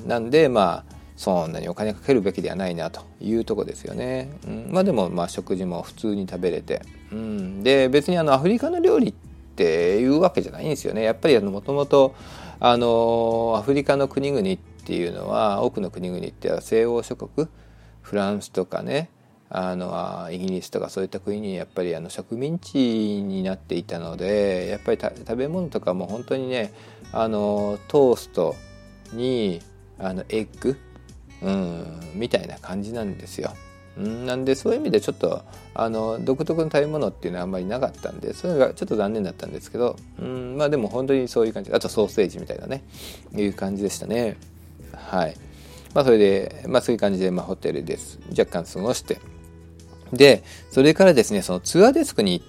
なんでまあそんなにお金かけるべきではないなというとこですよね、うん、まあでもまあ食事も普通に食べれて、うん、で別にあのアフリカの料理っっていうわけじゃないんですよね。やっぱりもともとあのアフリカの国々っていうのは、多くの国々っては西欧諸国、フランスとかね、あのイギリスとかそういった国にやっぱりあの植民地になっていたので、やっぱり食べ物とかも本当にね、あのトーストにあのエッグ、うん、みたいな感じなんですよ。なんでそういう意味でちょっとあの独特の食べ物っていうのはあんまりなかったんで、それがちょっと残念だったんですけど、うん、まあでも本当にそういう感じ、あとソーセージみたいなね、いう感じでしたね。はい。まあそれで、まあそういう感じで、まあホテルです若干過ごして、でそれからですね、そのツアーデスクに行って、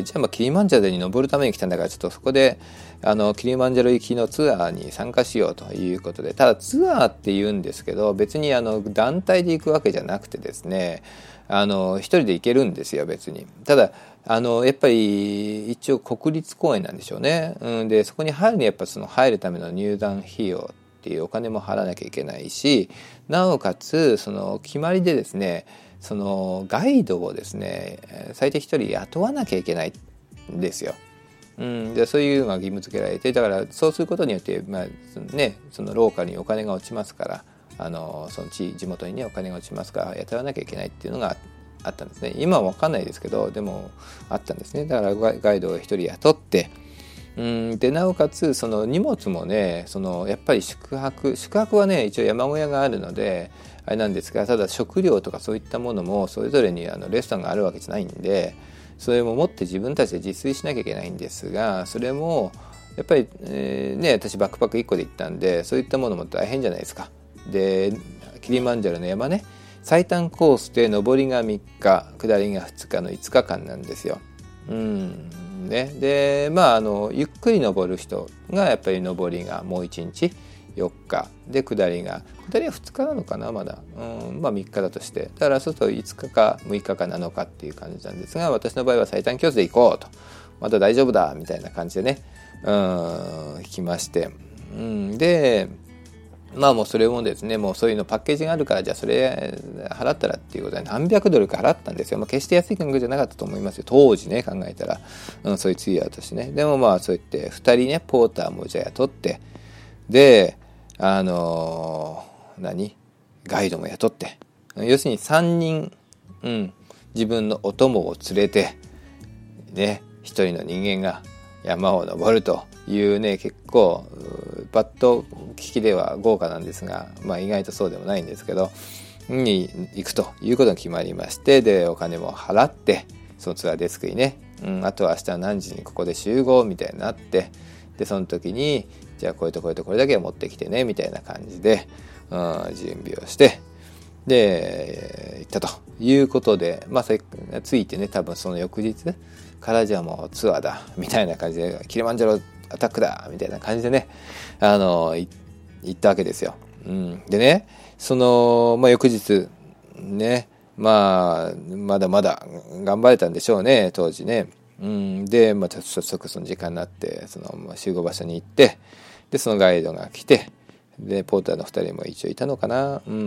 じゃあまあキリマンジャロに登るために来たんだから、ちょっとそこであのキリマンジャロ行きのツアーに参加しようということで、ただツアーって言うんですけど、別にあの団体で行くわけじゃなくてですね、あの一人で行けるんですよ、別に。ただあのやっぱり一応国立公園なんでしょうね、うん、でそこに入るにやっぱその入るための入団費用っていうお金も払わなきゃいけないし、なおかつその決まりでですね、そのガイドをですね最低一人雇わなきゃいけないんですよ。うん、でそういうのが義務付けられて、だからそうすることによって、まあね、そのローカルにお金が落ちますから、あのその地地元にねお金が落ちますから雇わなきゃいけないっていうのがあったんですね。今は分かんないですけど、でもあったんですね。だからガイドを一人雇って、うんでなおかつその荷物もね、そのやっぱり宿泊宿泊はね一応山小屋があるのであれなんですが、ただ食料とかそういったものもそれぞれにあのレストランがあるわけじゃないんで、それも持って自分たちで自炊しなきゃいけないんですが、それもやっぱり、えー、ね私バックパックいっこで行ったんで、そういったものも大変じゃないですか。でキリマンジャロの山ね、最短コースで上りがみっか、下りがふつかのいつかかんなんですよ。うんね、でまああのゆっくり登る人がやっぱり上りがもういちにちよっかで、下りが下りはふつかなのかな、まだ、うん、まあみっかだとして、だからそうするといつかかむいかかなのかっていう感じなんですが、私の場合は最短コースで行こうと、まだ大丈夫だみたいな感じでね、うん行きまして、うん、でまあもうそれもですね、もうそういうのパッケージがあるから、じゃあそれ払ったらっていうことで何百ドルか払ったんですよ。まあ、決して安い金額じゃなかったと思いますよ、当時ね考えたら、うん、そういうツアーとしてね。でもまあそう言ってふたりねポーターもじゃあ雇って、であのー、何ガイドも雇って、要するにさんにん、うん、自分のお供を連れてね、ひとりの人間が山を登るというね、結構パッと聞きでは豪華なんですが、まあ意外とそうでもないんですけどに行くということが決まりまして、でお金も払って、そのツアーデスクにね、うん、あとは明日何時にここで集合みたいになって、でその時にじゃあこれとこれとこれだけは持ってきてねみたいな感じで、うん、準備をしてで行ったということで、まあそれついてね、多分その翌日からじゃあもうツアーだみたいな感じで、キリマンジャロアタックだみたいな感じでね、あの行ったわけですよ。うん、でね、その、まあ、翌日ね、まあまだまだ頑張れたんでしょうね当時ね。うん、で、まあ、早速その時間になってその集合場所に行って、でそのガイドが来て、でポーターのふたりも一応いたのかな。うん、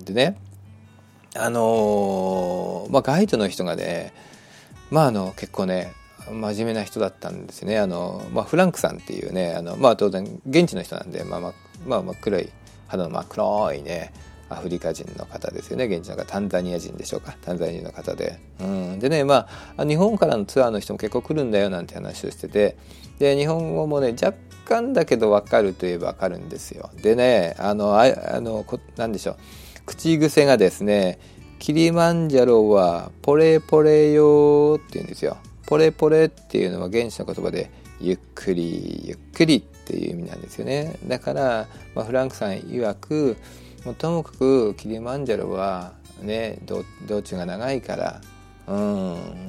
でね、あのー、まあガイドの人がね、まああの結構ね真面目な人だったんですね。あの、まあ、フランクさんっていうね、あの、まあ、当然現地の人なんで、まあまあまあ、真っ黒い肌の真っ黒いねアフリカ人の方ですよね。現地の方、タンザニア人でしょうか、タンザニアの方で、うん、でね、まあ日本からのツアーの人も結構来るんだよなんて話をしてて、で日本語もね若干だけど分かるといえば分かるんですよ。でね、あのああのこなんでしょう、口癖がですね、キリマンジャロはポレポレよって言うんですよ。ポレポレっていうのは現地の言葉でゆっくりゆっくりっていう意味なんですよね。だから、まあ、フランクさん曰く、ともかくキリマンジャロはね道中が長いから、うん、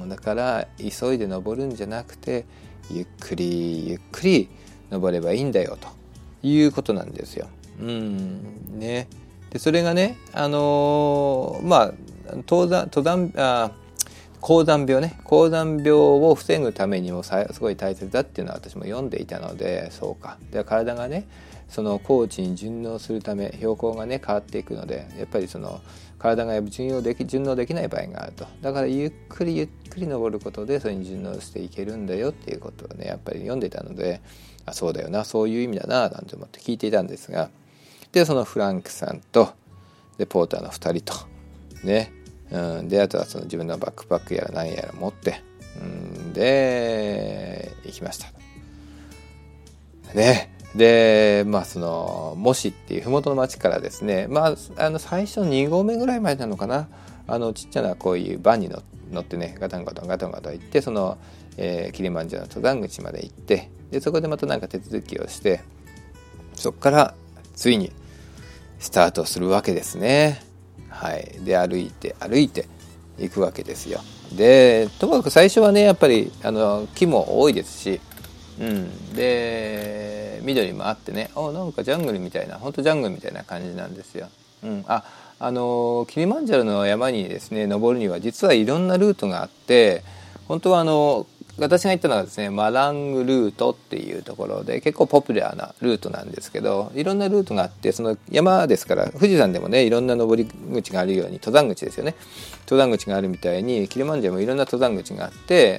だから急いで登るんじゃなくてゆっくりゆっくり登ればいいんだよということなんですよ。うんね、でそれがね、あのー、まあ登山登山あ高山病ね、高山病を防ぐためにもすごい大切だっていうのは私も読んでいたので、そうか。で、体がね、その高地に順応するため、標高がね変わっていくので、やっぱりその体が順応でき順応できない場合があると。だからゆっくりゆっくり登ることでそれに順応していけるんだよっていうことをね、やっぱり読んでいたので、あ、そうだよな、そういう意味だななんて思って聞いていたんですが、でそのフランクさんとでポーターのふたりとね、うん、であとはその自分のバックパックやら何やら持って、うん、で行きましたね。でまあそのモシっていう麓の町からですね、まああの最初に合目ぐらい前なのかな、あのちっちゃなこういうバンに乗ってね、ガタンガタンガタンガタン行って、その、えー、キリマンジャロの登山口まで行って、でそこでまたなんか手続きをして、そこからついにスタートするわけですね。はい。で歩いて歩いて行くわけですよ。でともかく最初はね、やっぱりあの木も多いですし、うん、で緑もあってね、あ、なんかジャングルみたいな、本当ジャングルみたいな感じなんですよ。うん、ああのキリマンジャロの山にですね登るには実はいろんなルートがあって、本当はあの私が行ったのはですねマラングルートっていうところで結構ポピュラーなルートなんですけど、いろんなルートがあって、その山ですから富士山でもねいろんな登り口があるように、登山口ですよね、登山口があるみたいにキリマンジャロもいろんな登山口があって、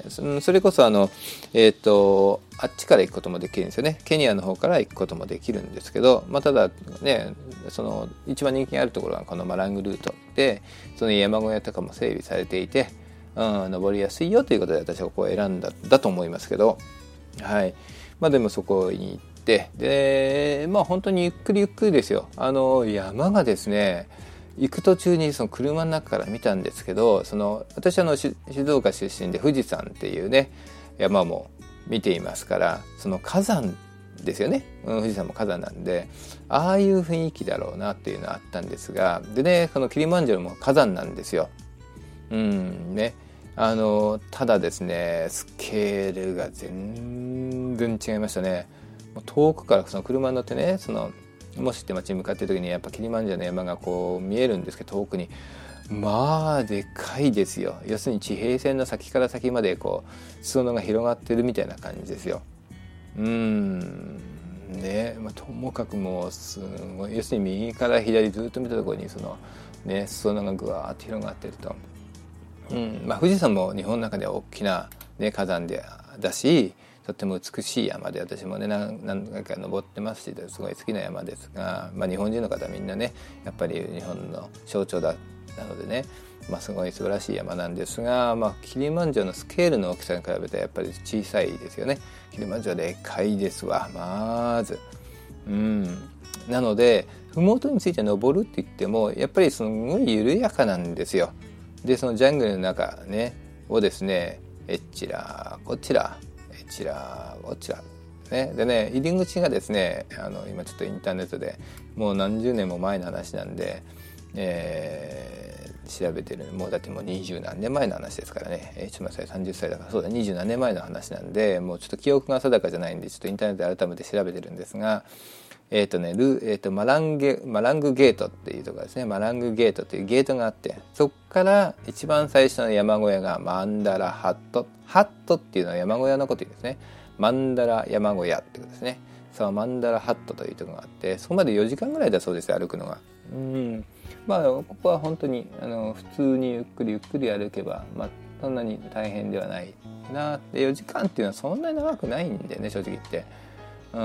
それこそあのえっとあっちから行くこともできるんですよね。ケニアの方から行くこともできるんですけど、まあ、ただね、その一番人気があるところがこのマラングルートで、その山小屋とかも整備されていて、うん、登りやすいよということで私はここを選んだだと思いますけど、はい。まあでもそこに行って、でまあ本当にゆっくりゆっくりですよ。あの山がですね、行く途中にその車の中から見たんですけど、その私はあの静岡出身で富士山っていうね山も見ていますから、その火山ですよね、うん、富士山も火山なんで、ああいう雰囲気だろうなっていうのはあったんですが、でね、このキリマンジャロも火山なんですよ。うんね、あのただですね、スケールが全然違いましたね。遠くからその車に乗ってね、そのもしって町に向かっている時にやっぱキリマンジャロの山がこう見えるんですけど、遠くにまあでかいですよ。要するに地平線の先から先までこう裾野が広がってるみたいな感じですよ。うーんね、まあ、ともかくもうすごい、要するに右から左ずっと見たところにそのね裾野がぐわーっと広がってると、うんまあ、富士山も日本の中では大きな、ね、火山でだし、とっても美しい山で、私もね何何回か登ってますし、すごい好きな山ですが、まあ、日本人の方はみんなねやっぱり日本の象徴だなのでね、まあ、すごい素晴らしい山なんですが、まあ、キリマンジャロのスケールの大きさに比べてやっぱり小さいですよね。キリマンジャロでかいですわ、まず。うんなので麓について登るって言ってもやっぱりすごい緩やかなんですよ。でそのジャングルの中ねをですね、えっちらこちらえっちらこちらね、でね入り口がですね、あの今ちょっとインターネットでもう何十年も前の話なんで、えー、調べてる、もうだってもう二十何年前の話ですからね、えー、ちょっと待って、さんじゅっさいだからそうだ二十何年前の話なんで、もうちょっと記憶が定かじゃないんでちょっとインターネットで改めて調べてるんですが、えーとねルえー、とマランゲマラングゲートっていうところですね。マラングゲートっていうゲートがあって、そこから一番最初の山小屋がマンダラハット。ハットっていうのは山小屋のこと言うんですね。マンダラ山小屋ってことですね。そのマンダラハットというところがあって、そこまでよじかんぐらいだそうです、歩くのが。うんまあここは本当にあの普通にゆっくりゆっくり歩けば、まあ、そんなに大変ではないな。でよじかんっていうのはそんなに長くないんでね、正直言って。うん、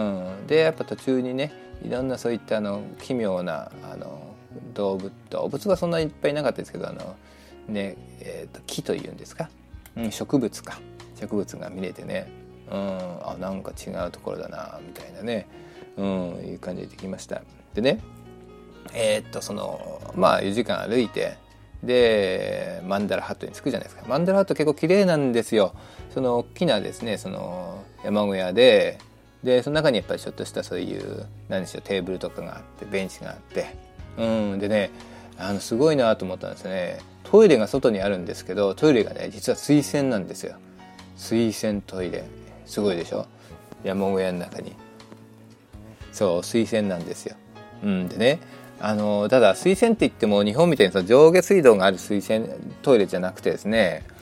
でやっぱ途中にねいろんなそういったあの奇妙なあの動物動物がそんなにいっぱいいなかったですけど、あの、ねえー、と木というんですか、うん、植物か植物が見れてね、うん、あなんか違うところだなみたいなね、うん、いう感じでできました。でねえー、っとそのまあよじかん歩いて、でマンダラハットに着くじゃないですか。マンダラハット結構綺麗なんですよ。その大きなですねその山小屋で、でその中にやっぱりちょっとしたそういう何でしょうテーブルとかがあってベンチがあって、うんでねあのすごいなと思ったんですね。トイレが外にあるんですけど、トイレがね実は水洗なんですよ。水洗トイレすごいでしょ、山小屋の中に。そう水洗なんですよ。うんでねあのただ水洗って言っても日本みたいにその上下水道がある水洗トイレじゃなくてですね、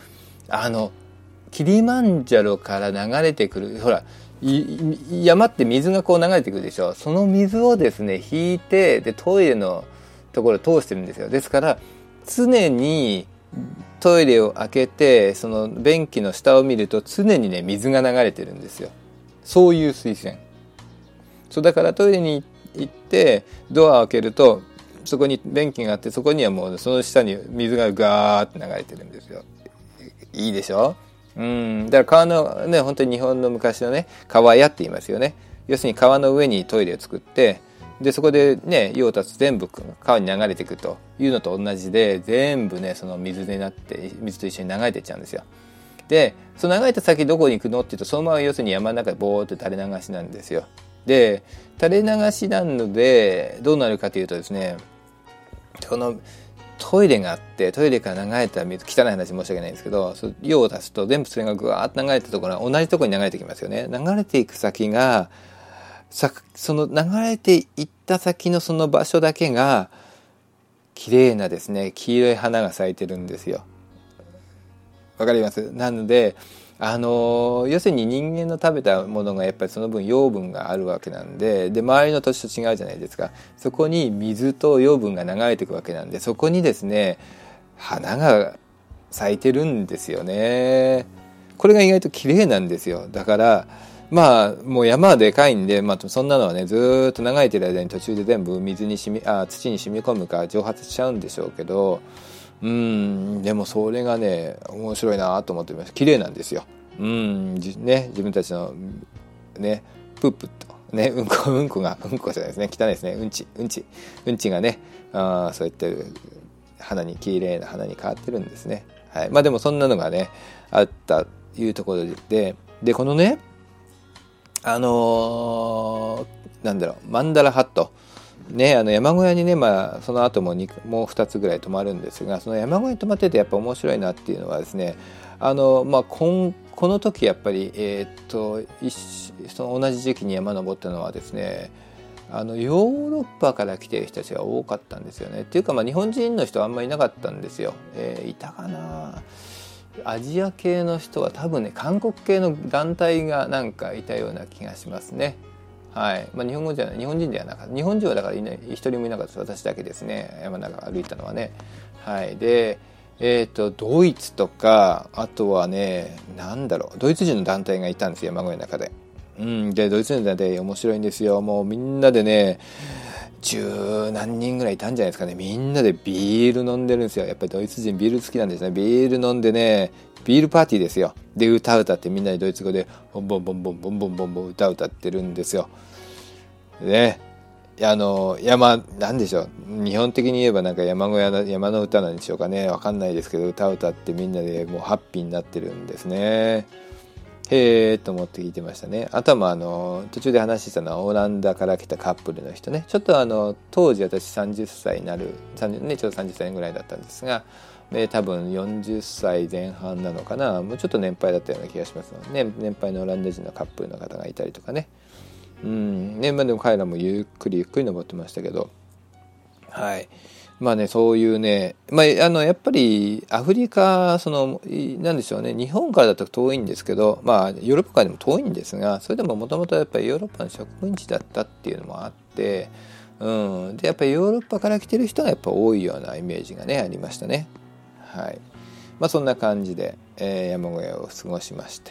あのキリマンジャロから流れてくるほら山って水がこう流れてくるでしょ。その水をですね引いてでトイレのところを通してるんですよ。ですから常にトイレを開けてその便器の下を見ると常にね水が流れてるんですよ。そういう水栓。そうだからトイレに行ってドアを開けるとそこに便器があってそこにはもうその下に水がガーって流れてるんですよ。いいでしょ。うんだから川のね本当に日本の昔のね川屋って言いますよね。要するに川の上にトイレを作ってでそこでね用を足す全部川に流れていくというのと同じで全部ねその水になって水と一緒に流れていっちゃうんですよ。でその流れた先どこに行くのって言うとそのまま要するに山の中でボーって垂れ流しなんですよ。で垂れ流しなのでどうなるかというとですねこのトイレがあってトイレから流れた水汚い話申し訳ないんですけど用を足すと全部それがぐわーっと流れたところが同じところに流れてきますよね。流れていく先がさその流れていった先のその場所だけが綺麗なですね黄色い花が咲いてるんですよ。わかります？なのであの要するに人間の食べたものがやっぱりその分養分があるわけなんでで周りの土地と違うじゃないですか。そこに水と養分が流れていくわけなんでそこにですね花が咲いてるんですよね。これが意外と綺麗なんですよ。だからまあもう山はでかいんで、まあ、そんなのはねずっと流れてる間に途中で全部水に染みあ土に染み込むか蒸発しちゃうんでしょうけどうんでもそれがね面白いなと思ってました。綺麗なんですよ。うんね自分たちのねプップとねうんこうんこがうんこじゃないですね汚いですねうんちうんちうんちがねあそういった花に綺麗な花に変わってるんですね。はい、まあでもそんなのがねあったというところででこのねあのー、なんだろうマンダラハットねあの山小屋にねまあその後もにもうふたつぐらい泊まるんですがその山小屋に泊まっててやっぱ面白いなっていうのはですねあのまあここの時やっぱりえー、っとその同じ時期に山登ったのはですねあのヨーロッパから来てる人たちが多かったんですよね。っていうかまあ日本人の人はあんまりいなかったんですよ。えー、いたかなアジア系の人は多分ね韓国系の団体がなんかいたような気がしますね。はいまあ、日本語じゃない日本人ではなかった日本人はだからいない一人もいなかった私だけですね山の中歩いたのはね。はいでえー、とドイツとかあとはねなんだろうドイツ人の団体がいたんですよ山小屋の中で。うん、でドイツ人の団体面白いんですよ。もうみんなでね十何人ぐらいいたんじゃないですかね。みんなでビール飲んでるんですよ。やっぱりドイツ人ビール好きなんですね。ビール飲んでねビールパーティーですよ。で歌歌ってみんなでドイツ語でボンボンボンボンボンボンボンボン歌歌ってるんですよ。ねあの山なんでしょう日本的に言えばなんか山小屋の山の歌なんでしょうかねわかんないですけど歌歌ってみんなでもうハッピーになってるんですね。へーと思って聞いてましたね。あとはまああの途中で話してたのはオランダから来たカップルの人ねちょっとあの当時私さんじゅっさいになるさんじゅう、ね、ちょうどさんじゅっさいぐらいだったんですがで多分よんじゅっさいぜん半なのかなもうちょっと年配だったような気がしますので、ね、年配のオランダ人のカップルの方がいたりとかねうんねまあでも彼らもゆっくりゆっくり登ってましたけどはいまあねそういうねまああのやっぱりアフリカそのなんでしょうね日本からだと遠いんですけどまあヨーロッパからでも遠いんですがそれでももともとやっぱりヨーロッパの植民地だったっていうのもあってうんでやっぱりヨーロッパから来てる人がやっぱ多いようなイメージがねありましたね。はいまあそんな感じで、えー、山小屋を過ごしました。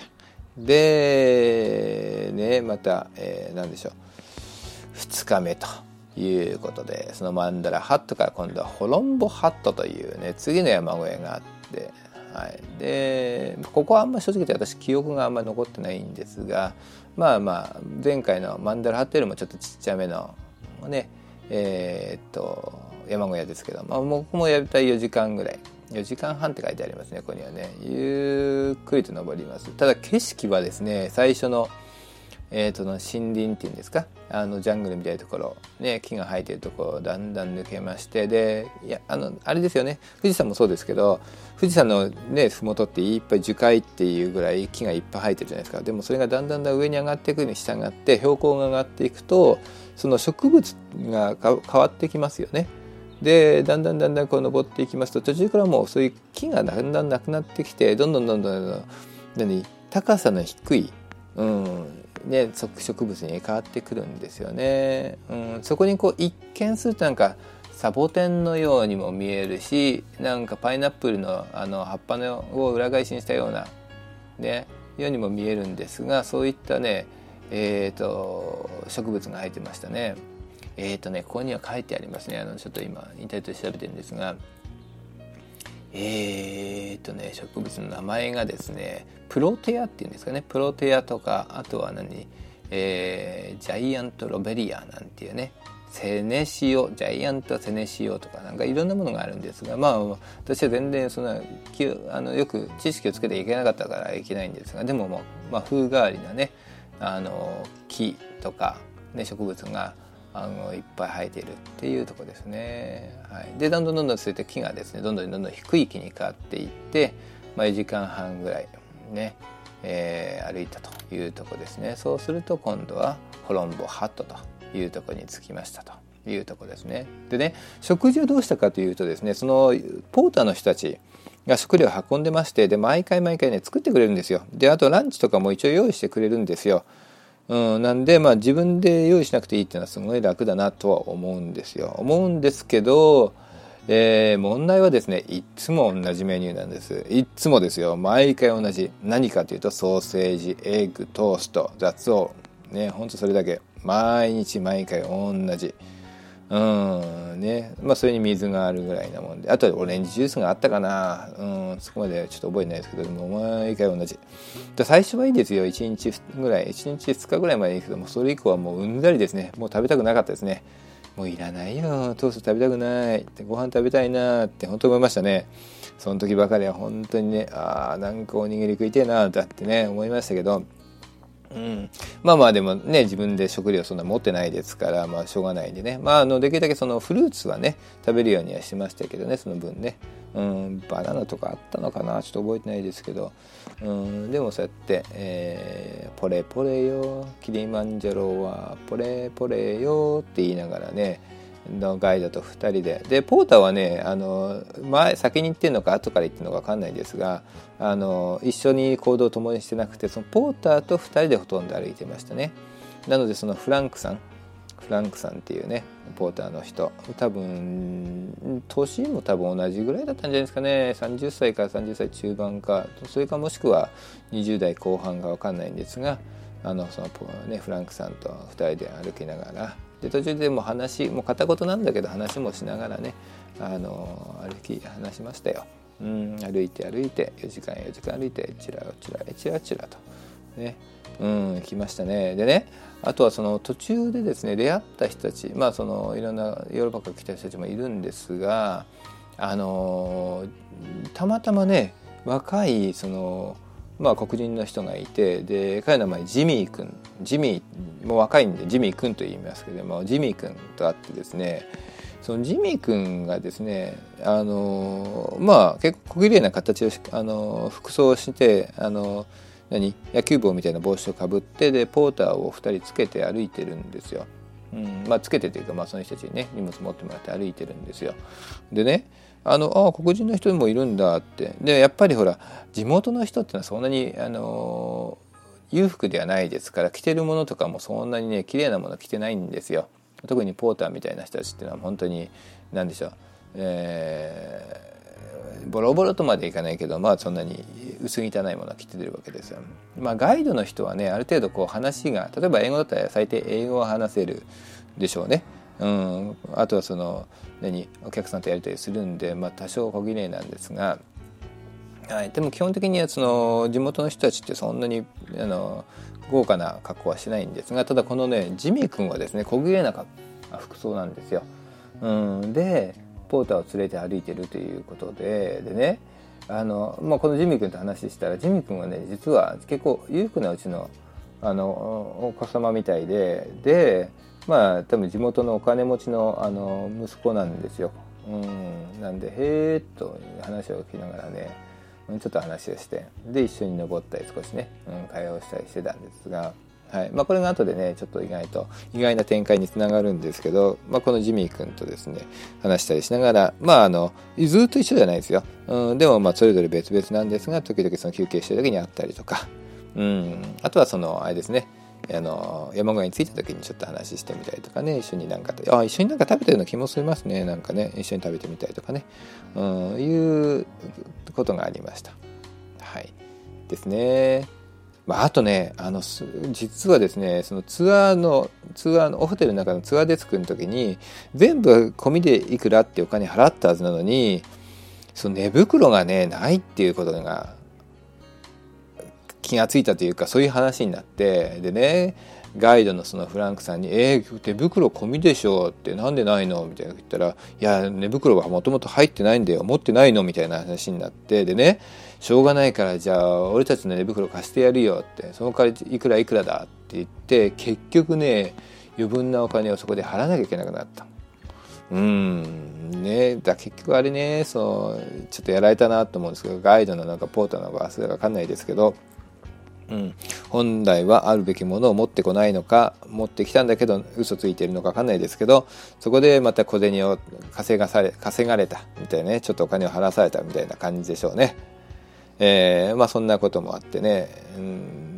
でねまた、えー、何でしょうふつかめということでそのマンダラハットから今度はホロンボハットというね次の山小屋があって、はい、でここはあんま正直言って私記憶があんま残ってないんですがまあまあ前回のマンダラハットよりもちょっとちっちゃめのねえー、っと山小屋ですけど、まあ、僕もやりたいよじかんぐらいよじかんはんって書いてありますね。ここにはねゆっくりと登ります。ただ景色はですね最初のえー、との森林っていうんですかあのジャングルみたいなところ、ね、木が生えているところをだんだん抜けましてでいやあのあれですよね富士山もそうですけど富士山のね麓っていっぱい樹海っていうぐらい木がいっぱい生えてるじゃないですか。でもそれがだんだんだん上に上がっていくに従って標高が上がっていくとその植物が変わってきますよね。 でだんだんだんだんこう登っていきますと、途中からもうそういう木がだんだんなくなってきて、どんどんどんどん何高さの低い、うんね、植物に変わってくるんですよね。うん、そこにこう一見するとなんかサボテンのようにも見えるし、なんかパイナップルのあの葉っぱのを裏返しにしたようなねようにも見えるんですが、そういったねえーと植物が生えてましたね。えーとねここには書いてありますね。あのちょっと今インターネットで調べてるんですが、えーとね植物の名前がですねプロテアっていうんですかね。プロテアとか、あとは何、えー、ジャイアントロベリアなんていうね、セネシオ、ジャイアントセネシオとかなんかいろんなものがあるんですが、まあ私は全然そんなあのよく知識をつけていけなかったからいけないんですが、でももう、まあ、風変わりなねあの木とか、ね、植物があのいっぱい生えているっていうところですね。はい、でどんどんどんどんそういった木がですねどんどんどんどん低い木に変わっていって、まあ、いちじかんはんぐらいね、えー、歩いたというところですね。そうすると今度はコロンボハットというところに着きましたというところですね。でね食事をどうしたかというとですね、そのポーターの人たちが食料を運んでまして、で毎回毎回ね作ってくれるんですよ。であとランチとかも一応用意してくれるんですよ。うん、なんでまあ自分で用意しなくていいっていうのはすごい楽だなとは思うんですよ。思うんですけど、えー、問題はですねいつも同じメニューなんです。いつもですよ。毎回同じ。何かというとソーセージ、エッグ、トースト、雑草ね、ほんとそれだけ。毎日毎回同じ。うんね、まあそれに水があるぐらいなもんで、あとオレンジジュースがあったかな、うん、そこまでちょっと覚えてないですけども、毎回同じ。で最初はいいですよ、いちにちぐらい、いちにちふつかぐらいまでいいけども、それ以降はもううんざりですね。もう食べたくなかったですね。もういらないよ、トースト食べたくないって、ご飯食べたいなって本当思いましたね。その時ばかりは本当にね、ああなんかおにぎり食いてえなだってね思いましたけど、うん、まあまあでもね自分で食料そんな持ってないですから、まあしょうがないんでね、まああのできるだけそのフルーツはね食べるようにはしましたけどね、その分ね、うん、バナナとかあったのかなちょっと覚えてないですけど、うん、でもそうやって、えー、ポレポレよキリマンジャロはポレポレよって言いながらねのガイドとふたりで、でポーターはねあの前先に行ってるのか後から行ってるのか分かんないですが、あの一緒に行動を共にしてなくて、そのポーターとふたりでほとんど歩いてましたね。なのでそのフランクさんフランクさんっていうねポーターの人、多分年も多分同じぐらいだったんじゃないですかね。さんじゅっさいからさんじゅっさい中盤か、それかもしくはにじゅう代後半か分かんないんですが、あのその、ね、フランクさんとふたりで歩きながら、で途中でもう話もう片言なんだけど話もしながらね、あの歩き話しましたよ。うん、歩いて歩いてよじかんよじかん歩いてチラチラチラチラとね、うん、来ましたね。でね、あとはその途中でですね出会った人たち、まあそのいろんなヨーロッパから来た人たちもいるんですが、あのたまたまね若いそのまあ黒人の人がいて、で彼の名前ジミー君、ジミーもう若いんでジミー君と言いますけども、ジミー君と会ってですね、そのジミー君がですね、あのまあ結構小綺麗な形をあの服装をして、あの何野球帽みたいな帽子をかぶって、でポーターをふたりつけて歩いてるんですよ。うん、まあつけてというか、まあその人たちにね荷物持ってもらって歩いてるんですよ。でね、あのあ黒人の人もいるんだって。でやっぱりほら地元の人ってのはそんなにあの裕福ではないですから、着てるものとかもそんなにね綺麗なもの着てないんですよ。特にポーターみたいな人たちっていうのは本当に何でしょう、えー、ボロボロとまでいかないけど、まあそんなに薄汚いものを着てるわけですよ。まあガイドの人はねある程度こう話が、例えば英語だったら最低英語を話せるでしょうね。うん、あとはその何お客さんとやり取りするんで、まあ、多少小綺麗なんですが、はい、でも基本的にはその地元の人たちってそんなにあの豪華な格好はしないんですが、ただこのねジミー君はですね小綺麗な服装なんですよ。うん、でポーターを連れて歩いてるということで、でねあの、まあ、このジミー君と話したら、ジミー君はね実は結構裕福なうちのあのお子様みたいで、でまあ多分地元のお金持ちのあの息子なんですよ。うん、なんでへーっと話を聞きながらねちょっと話をして、で一緒に登ったり少しね、うん、会話をしたりしてたんですが、 はいまあ、これが後でねちょっと意外と意外な展開につながるんですけど、まあ、このジミー君とですね話したりしながら、まあ、あのずっと一緒じゃないですよ、うん、でもまあそれぞれ別々なんですが時々その休憩してる時に会ったりとか、うん、あとはそのあれですねあの山小屋に着いた時にちょっと話してみたりとかね、一緒になんかあ一緒になんか食べてるような気もしますね。なんかね一緒に食べてみたりとかね、うん、いうことがありました。はいですね。まあ、あとねあの実はですねそのツアーのツアーのホテルの中のツアーデスクの時に全部込みでいくらってお金払ったはずなのにその寝袋がねないっていうことが気がついたというか、そういう話になって、でねガイドのそのフランクさんに「えー、手袋込みでしょ」って「なんでないの?」みたいな言ったら「いや寝袋はもともと入ってないんだよ持ってないの?」みたいな話になって、でねしょうがないからじゃあ俺たちの寝袋貸してやるよって、その代わりいくらいくらだって言って結局ね余分なお金をそこで払わなきゃいけなくなった。うんねだ結局あれねそうちょっとやられたなと思うんですけど、ガイドのなんかポーターのかそれわかんないですけど、うん、本来はあるべきものを持ってこないのか持ってきたんだけど嘘ついてるのか分かんないですけど、そこでまた小銭を稼がされ稼がれたみたいなね、ちょっとお金を払わされたみたいな感じでしょうね。えー、まあそんなこともあってね、うん、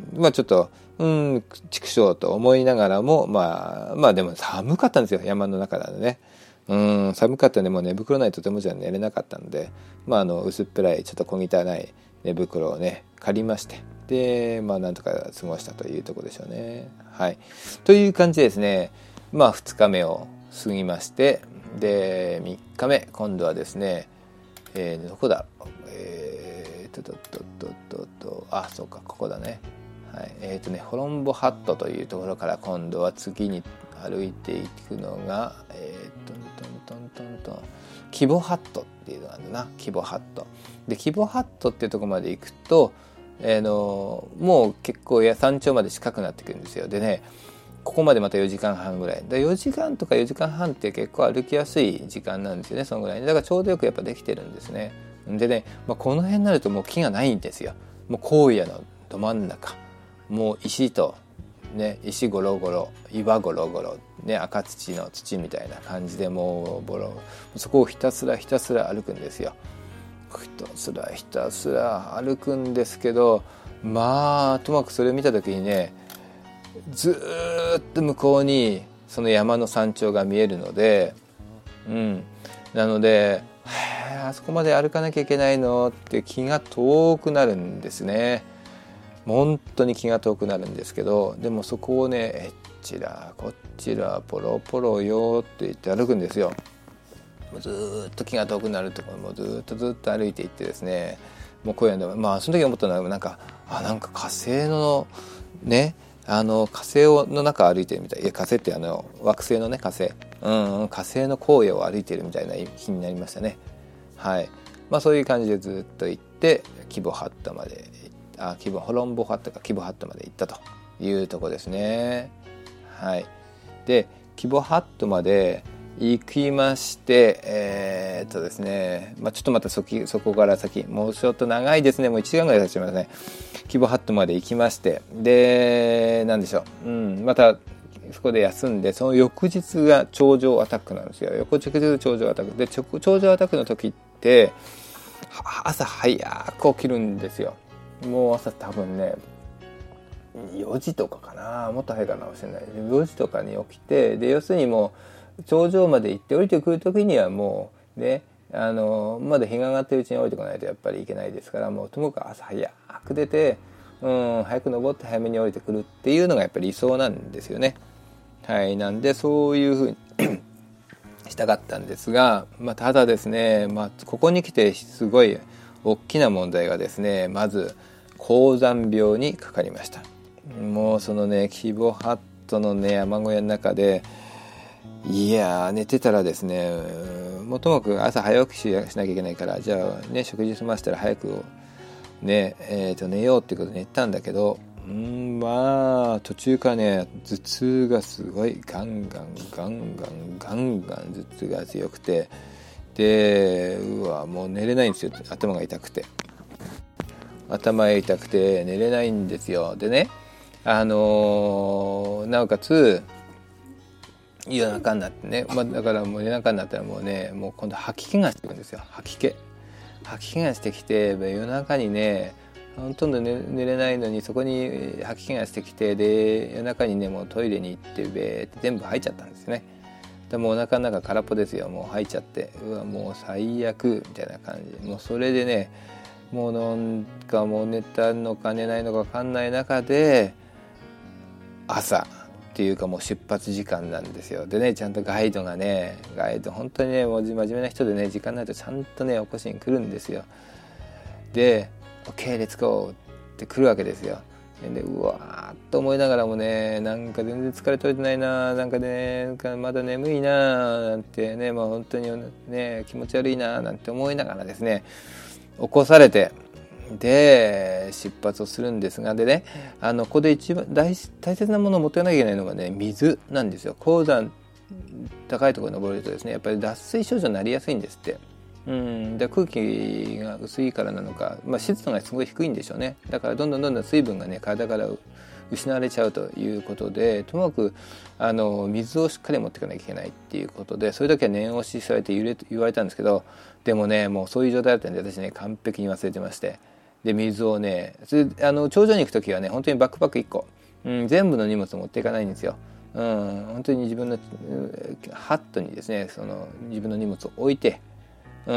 まあちょっとうん畜生と思いながらもまあまあでも寒かったんですよ、山の中なのでね。うん寒かったんでもう寝袋ないととてもじゃ寝れなかったので、まああの薄っぺらいちょっと小汚い寝袋をね借りまして、でまあなんとか過ごしたというところでしょうね。はいという感じでですね、まあふつかめを過ぎまして、でみっかめ今度はですね、えー、どこだえー、ととととととあそうかここだね。はい、えっ、ー、とねホロンボハットというところから今度は次に歩いていくのがえー、トントントントントンキボハットっていうのがあるな。キボハットでキボハットっていうところまで行くと、えー、のもう結構山頂まで近くなってくるんですよ。でねここまでまたよじかんはんぐらいでよじかんとかよじかんはんって結構歩きやすい時間なんですよね。そのぐらいだからちょうどよくやっぱできてるんですね。でね、まあ、この辺になるともう木がないんですよ。もう荒野のど真ん中、もう石とね石ゴロゴロ岩ゴロゴロね赤土の土みたいな感じでもうボロそこをひたすらひたすら歩くんですよ。ひたすらひたすら歩くんですけど、まあともかくそれを見た時にねずっと向こうにその山の山頂が見えるので、うん、なのであそこまで歩かなきゃいけないのって気が遠くなるんですね。本当に気が遠くなるんですけど、でもそこをねえっちらこっちらポロポロよって言って歩くんですよ。もうずっと気が遠くなるところもずっとずっと歩いていってですね、もうこういうのまあその時思ったのはなんかあなんか火星のねあの火星の中歩いてるみたい。いや火星ってあの惑星のね火星、うん、火星の荒野を歩いてるみたいな気になりましたね。はい、まあそういう感じでずっと行ってキボハットまであキボホロンボハットかキボハットまで行ったというところですね。はい、でキボハットまで行きましてえー、っとですね、まあ、ちょっとまた そ, そこから先もうちょっと長いですね。もういちじかんぐらい経ちますね。キボハットまで行きまして、でなんでしょう、うん、またそこで休んで、その翌日が頂上アタックなんですよ。翌日頂上アタックで頂上アタックの時って朝早く起きるんですよ。もう朝多分ねよじとかかな、もっと早いかもしれない。よじとかに起きて、で要するにもう頂上まで行って降りてくる時にはもうねあのまだ日が上がってるうちに降りてこないとやっぱりいけないですから、もうともかく朝早く出て、うん、早く登って早めに降りてくるっていうのがやっぱり理想なんですよね。はい、なんでそういうふうにしたかったんですが、まあ、ただですね、まあ、ここに来てすごい大きな問題がですね、まず高山病にかかりました。もうそのねキボハットのね山小屋の中でいや寝てたらですね、もともかく朝早起きしなきゃいけないから、じゃあね食事済ませたら早くねえー、と寝ようってことで寝たんだけど、うんまあ途中からね頭痛がすごいガンガンガンガンガンガン頭痛が強くて、でうわもう寝れないんですよ。頭が痛くて頭が痛くて寝れないんですよ。でねあのー、なおかつ夜中になってね、まあ、だからもう夜中になったらもうねもう今度吐き気がしてくるんですよ。吐き気吐き気がしてきて夜中にねほとんど 寝, 寝れないのにそこに吐き気がしてきてで夜中にねもうトイレに行ってべーって全部吐いちゃったんですね。でもうお腹の中空っぽですよ。もう吐いちゃってうわもう最悪みたいな感じ。もうそれでねもうなんかもう寝たのか寝ないのか分かんない中で朝っていうかもう出発時間なんですよ。でねちゃんとガイドがねガイド本当にねもう真面目な人でね時間ないとちゃんとね起こしに来るんですよ。で OK レッツゴーって来るわけですよ。でうわーっと思いながらもねなんか全然疲れ取れてないななんかねなんかまだ眠いななんてねまあ本当にね気持ち悪いななんて思いながらですね起こされてで出発をするんですがでねあのここで一番 大, 大切なものを持っていかなきゃいけないのがね水なんですよ。高山高いところに登るとですねやっぱり脱水症状になりやすいんですって。うんで空気が薄いからなのか、まあ、湿度がすごい低いんでしょうね。だからどんどんどんどん水分がね体から失われちゃうということでともかくあの水をしっかり持っていかなきゃいけないっていうことでそれだけは念押しされて言われたんですけどでもねもうそういう状態だったんで私ね完璧に忘れてましてで水をねそれあの頂上に行くときはね本当にバックパックいっこ、うん、全部の荷物を持っていかないんですよ。うん、本当に自分のハットにですねその自分の荷物を置いてうん、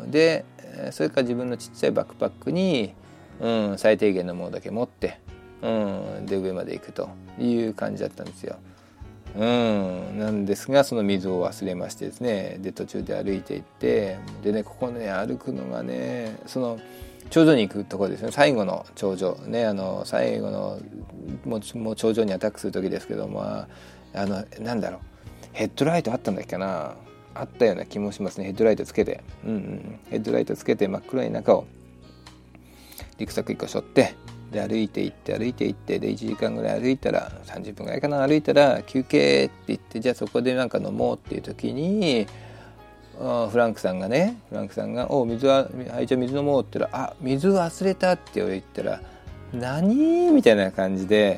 でそれから自分のちっちゃいバックパックに、うん、最低限のものだけ持って、うん、で上まで行くという感じだったんですよ。うん、なんですがその水を忘れましてですねで途中で歩いていってでねここね歩くのがねその頂上に行くところですね最後の頂上ねあの最後のもう、もう頂上にアタックする時ですけどもあのなんだろうヘッドライトあったんだっけなあったような気もしますね。ヘッドライトつけて、うんうん、ヘッドライトつけて真っ暗い中をリュックサックいっこ背負ってで歩いていって歩いていってでいちじかんぐらい歩いたらさんじゅっぷんぐらいかな歩いたら休憩って言ってじゃあそこでなんか飲もうっていう時にフランクさんがねフランクさんが「お水ははいじゃあ水飲もう」って言ったら「あ水忘れた」って言ったら「何?」みたいな感じで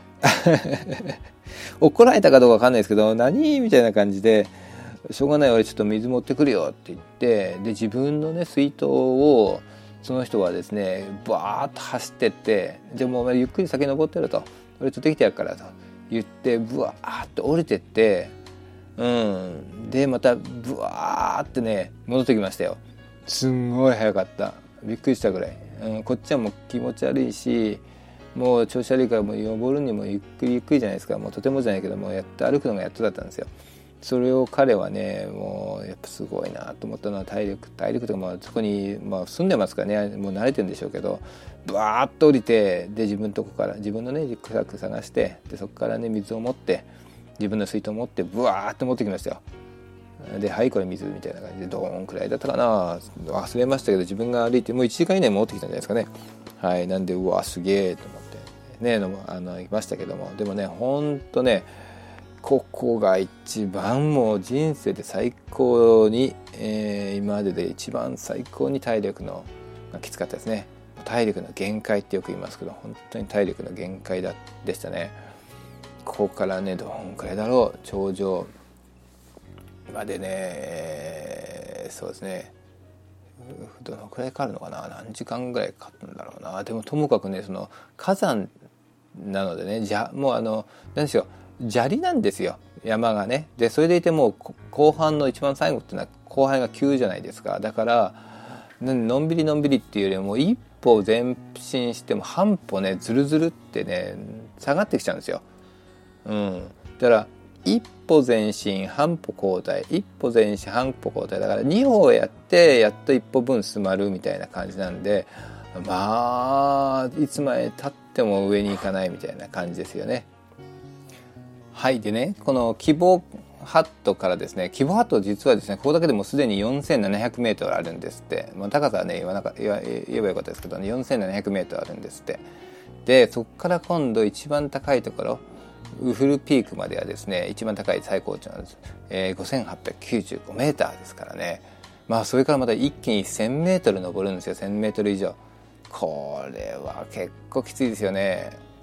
怒られたかどうかわかんないですけど「何?」みたいな感じでしょうがない俺ちょっと水持ってくるよって言ってで自分のね水筒をその人はですねバーッと走ってってじゃあもうゆっくり先登ってると俺取ってきてやるからと言ってブワーッと降りてってうんでまたブワーってね戻ってきましたよ。すんごい早かったびっくりしたぐらい、うん、こっちはもう気持ち悪いしもう調子悪いからもう登るにもゆっくりゆっくりじゃないですかもうとてもじゃないけどもやっと歩くのがやっとだったんですよ。それを彼はねもうやっぱすごいなと思ったのは体力体力とかまあそこに、まあ、住んでますからねもう慣れてるんでしょうけどバーッと降りてで自分のとこから自分のねリュックサック探してでそこからね水を持って自分の水筒を持ってブワーッと持ってきましたよ。ではいこれ水みたいな感じでどーんくらいだったかな忘れましたけど自分が歩いてもういちじかん以内に持ってきたんじゃないですかね。はいなんでうわすげえと思ってねのあの行きましたけどもでもねほんとねここが一番もう人生で最高に、えー、今までで一番最高に体力のがきつかったですね。体力の限界ってよく言いますけど本当に体力の限界だでしたね。ここからねどんくらいだろう頂上までね、えー、そうですねどのくらいかかるのかな何時間ぐらいかかったんだろうな。でもともかくねその火山なのでねじゃもうあの何でしょう砂利なんですよ山がね。でそれでいてもう後半の一番最後っていうのは後半が急じゃないですか。だからのんびりのんびりっていうよりも一歩前進しても半歩ねずるずるってね下がってきちゃうんですよ。うん、だから一歩前進半歩後退一歩前進半歩後退だからに歩やってやっと一歩分進まるみたいな感じなんでまあいつまで経っても上に行かないみたいな感じですよね。はいでねこの希望ハットからですね希望ハット実はですねここだけでもすでによんせんななひゃくメートルあるんですって、まあ、高さはね言わなか言わ言えばよかったですけど、ね、よんせんななひゃくメートルあるんですって。でそこから今度一番高いところウフルピークまではですね一番高い最高値なんです、えー、ごせんはっぴゃくきゅうじゅうごメーターですからね。まあそれからまた一気にせんメートル登るんですよ。せんメートル以上これは結構きついですよね。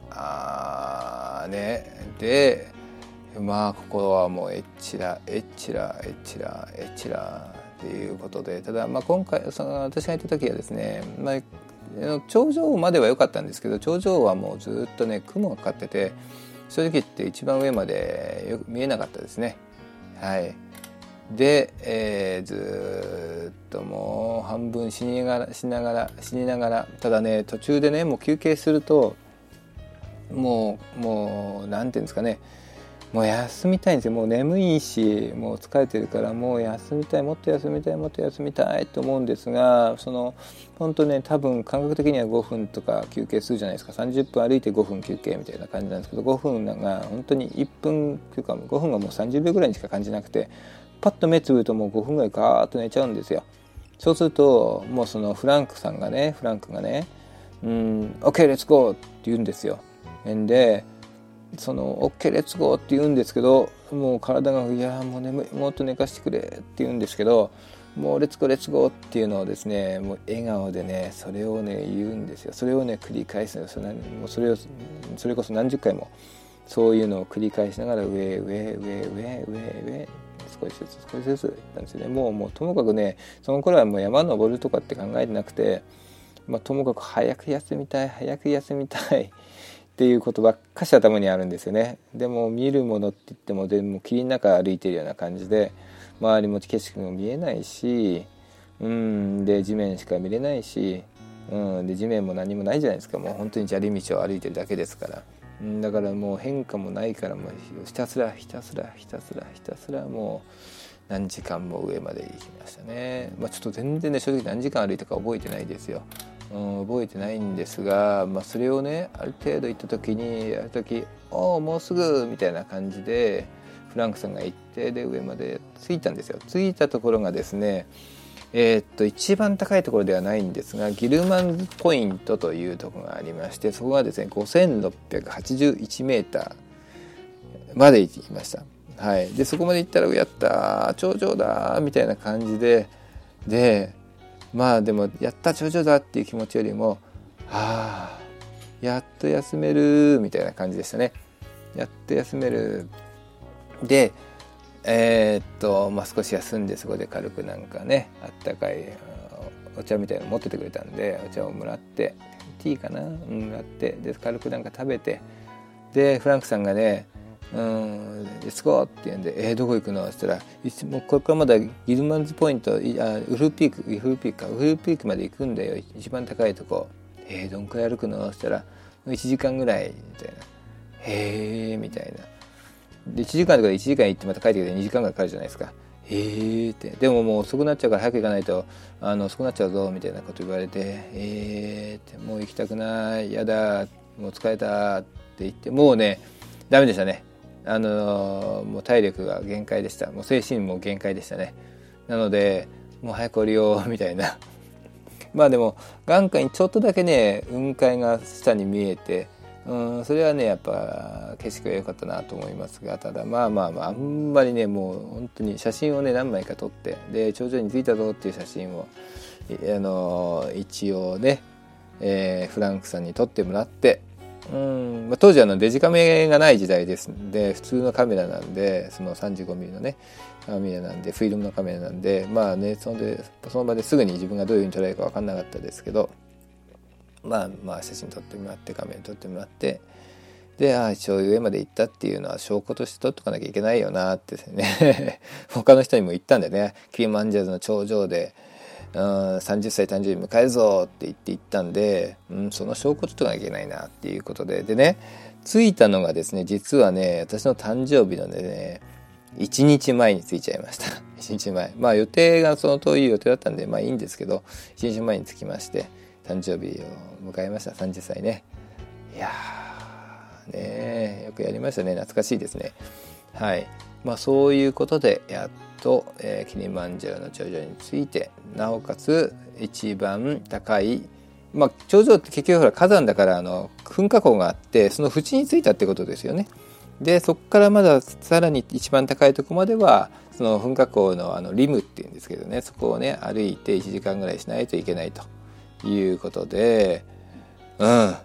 あねでまあここはもうエッチラエッチラエッチラエッチラっていうことで、ただまあ今回その私が行った時はですね、まあ、頂上までは良かったんですけど、頂上はもうずっとね雲がかかってて、正直言って一番上までよく見えなかったですね。はい。で、えー、ずっともう半分死にながら死にながら死にながら、ただね途中でねもう休憩するともうもうなんていうんですかね、もう休みたいんですよ。もう眠いしもう疲れてるからもう休みたい、もっと休みたい、もっと休みたいと思うんですが、その本当ね多分感覚的にはごふんとか休憩するじゃないですか。さんじゅっぷん歩いてごふん休憩みたいな感じなんですけど、ごふんが本当にいっぷんというかごふんがもうさんじゅうびょうぐらいにしか感じなくて、パッと目つぶるともうごふんぐらいガーッと寝ちゃうんですよ。そうするともうそのフランクさんがねフランクがねうん OK レッツゴーって言うんですよ。でその OK レッツゴーって言うんですけど、もう体がいやもう眠い、もっと寝かしてくれって言うんですけど、もうレッツゴーレッツゴーっていうのをですねもう笑顔でねそれをね言うんですよ。それをね繰り返すんですよ。もうそれをそれこそ何十回もそういうのを繰り返しながら上上上上上上少しずつ少しずつなんですよね。もうもうともかくねその頃はもう山登るとかって考えてなくて、まあ、ともかく早く休みたい早く休みたいっていうことばっかし頭にあるんですよね。でも見るものって言ってもでも霧の中歩いてるような感じで、周りも景色も見えないし、うんで地面しか見れないし、うんで地面も何もないじゃないですか。もう本当に砂利道を歩いてるだけですから、うん、だからもう変化もないから、もうひたすらひたすらひたすらひたすらもう何時間も上まで行きましたね。まあ、ちょっと全然ね正直何時間歩いたか覚えてないですよ。うん、覚えてないんですが、まあ、それをねある程度行った時にある時おおもうすぐみたいな感じでフランクさんが行って、で上まで着いたんですよ。着いたところがですねえー、っと一番高いところではないんですが、ギルマンズポイントというところがありまして、そこがですねごせんろっぴゃくはちじゅういちメーターまで行きました。はい、でそこまで行ったらやった頂上だみたいな感じで、でまあでもやった頂上だっていう気持ちよりもああやっと休めるみたいな感じでしたね。やっと休めるでえー、っとまあ少し休んで、そこで軽くなんかねあったかいお茶みたいなの持っててくれたんで、お茶をもらってティーかな、うん、もらってで軽くなんか食べて、でフランクさんがねうんレッツゴーって言うんで、えー、どこ行くのって言ったら、もうこれからまだギルマンズポイント、あウルフピークウルフピークかウルフピークまで行くんだよ、一番高いとこ。えー、どんくらい歩くのって言ったらいちじかんぐらいみたいな。へえみたいな。でいちじかんとかでいちじかん行ってまた帰ってきてにじかんぐらいかかるじゃないですか。へえって、でももう遅くなっちゃうから早く行かないとあの遅くなっちゃうぞみたいなこと言われて、えーってもう行きたくない、やだもう疲れたって言って、もうねダメでしたね。あのー、もう体力が限界でした。もう精神も限界でしたね。なのでもう早く降りようみたいなまあでも眼下にちょっとだけね雲海が下に見えて、うんそれはねやっぱ景色が良かったなと思いますが、ただまあまあまああんまりねもう本当に写真をね何枚か撮って、で頂上に着いたぞっていう写真をあのー、一応ね、えー、フランクさんに撮ってもらって、うんまあ、当時あのデジカメがない時代ですんで、普通のカメラなんで、その さんじゅうごミリ のねカメラなんで、フィルムのカメラなんで、まあねそのでその場ですぐに自分がどういう風に撮られるか分かんなかったですけど、まあまあ写真撮ってもらって、カメラ撮ってもらって、でああ一応上まで行ったっていうのは証拠として撮っとかなきゃいけないよなってですね他の人にも言ったんでね、キリマンジャロの頂上でうん、さんじゅっさい誕生日迎えるぞって言って行ったんで、うん、その証拠とかなきゃいけないなっていうことで、でね着いたのがですね実はね私の誕生日のねいちにちまえに着いちゃいましたいちにちまえ、まあ予定がその遠い予定だったんでまあいいんですけど、いちにちまえに着きまして誕生日を迎えました。さんじゅっさいね。いやーねよくやりましたね。懐かしいですね。はい、まあそういうことでやっと、えー、キリマンジャロの頂上について、なおかつ一番高い、まあ頂上って結局ほら火山だからあの噴火口があって、その縁についたってことですよね。でそこからまださらに一番高いところまではその噴火口のあのリムっていうんですけどね、そこをね歩いていちじかんぐらいしないといけないということで、うん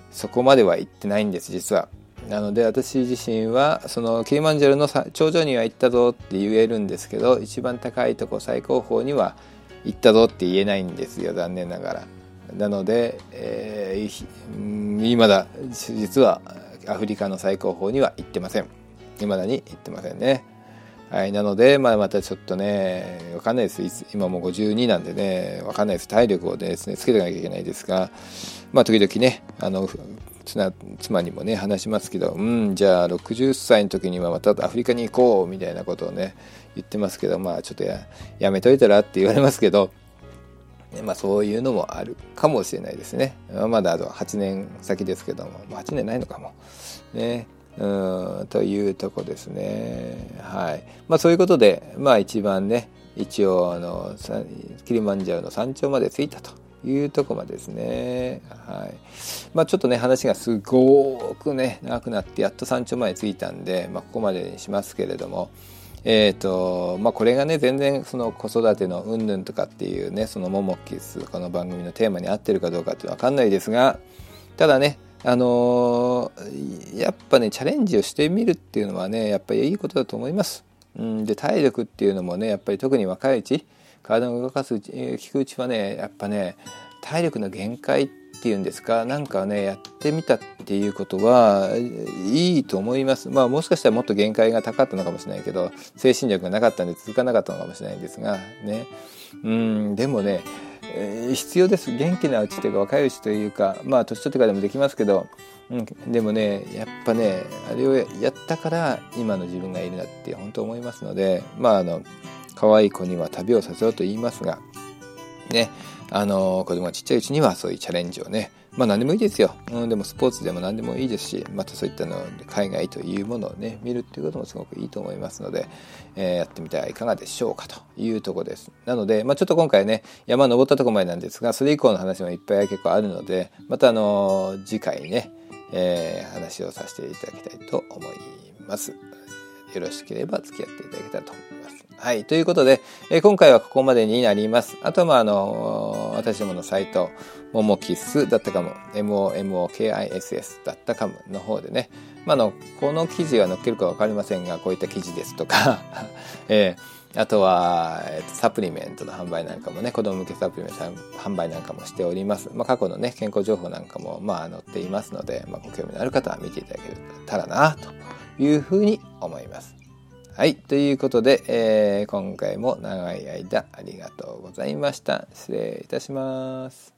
そこまでは行ってないんです実は。なので私自身はそのキリマンジャロの頂上には行ったぞって言えるんですけど、一番高いとこ最高峰には行ったぞって言えないんですよ、残念ながら。なので、えー、未だ実はアフリカの最高峰には行ってません。未だに行ってませんね。はい、なので、まあ、またちょっとね分かんないです。今もうごじゅうになんでね分かんないです。体力をですねつけていかなきゃいけないですが、まあ時々ねあの妻にもね話しますけど、うんじゃあろくじゅっさいの時にはまたアフリカに行こうみたいなことをね言ってますけど、まあちょっと や, やめといたらって言われますけど、まあそういうのもあるかもしれないですね。まだあとはちねん先ですけども、はちねんないのかもね、うんというとこですね。はい。まあそういうことで、まあ一番ね一応あのキリマンジャロの山頂まで着いたというとこまでですね。はい。まあちょっとね話がすごくね長くなってやっと山頂まで着いたんで、まあここまでにしますけれども、えーとまあ、これがね全然その子育てのうんぬんとかっていうねそのモモキスこの番組のテーマに合ってるかどうかっていうのは分かんないですが、ただねあのー、やっぱねチャレンジをしてみるっていうのはねやっぱりいいことだと思います。うん、で体力っていうのもねやっぱり特に若いうち体を動かすうち聞くうちはねやっぱね体力の限界っていうんですか、なんかねやってみたっていうことはいいと思います。まあもしかしたらもっと限界が高かったのかもしれないけど精神力がなかったんで続かなかったのかもしれないんですがね。うんでもね、えー、必要です。元気なうちというか若いうちというか、まあ年取ってからでもできますけど、うん、でもねやっぱねあれをやったから今の自分がいるなって本当思いますので、まああの可愛い子には旅をさせようと言いますがね、あの子供がちっちゃいうちにはそういうチャレンジをね、まあ何でもいいですよ、うん、でもスポーツでも何でもいいですし、またそういったの海外というものをね見るっていうこともすごくいいと思いますので、えー、やってみてはいかがでしょうかというところです。なので、まあ、ちょっと今回ね山登ったところまでなんですが、それ以降の話もいっぱい結構あるので、またあの次回ね、えー、話をさせていただきたいと思います。よろしければ付き合っていただけたらと思います。はい。ということで、えー、今回はここまでになります。あとは、まあ、あの、私どものサイト、ももキスだったかも、エムオーエムオーケーアイエスエス だったかもの方でね、まあ、あの、この記事は載っけるかわかりませんが、こういった記事ですとか、えー、あとは、えー、サプリメントの販売なんかもね、子供向けサプリメント販売なんかもしております。まあ、過去のね、健康情報なんかも、まあ、載っていますので、まあ、ご興味のある方は見ていただけたらな、というふうに思います。はい。ということで、えー、今回も長い間ありがとうございました。失礼いたします。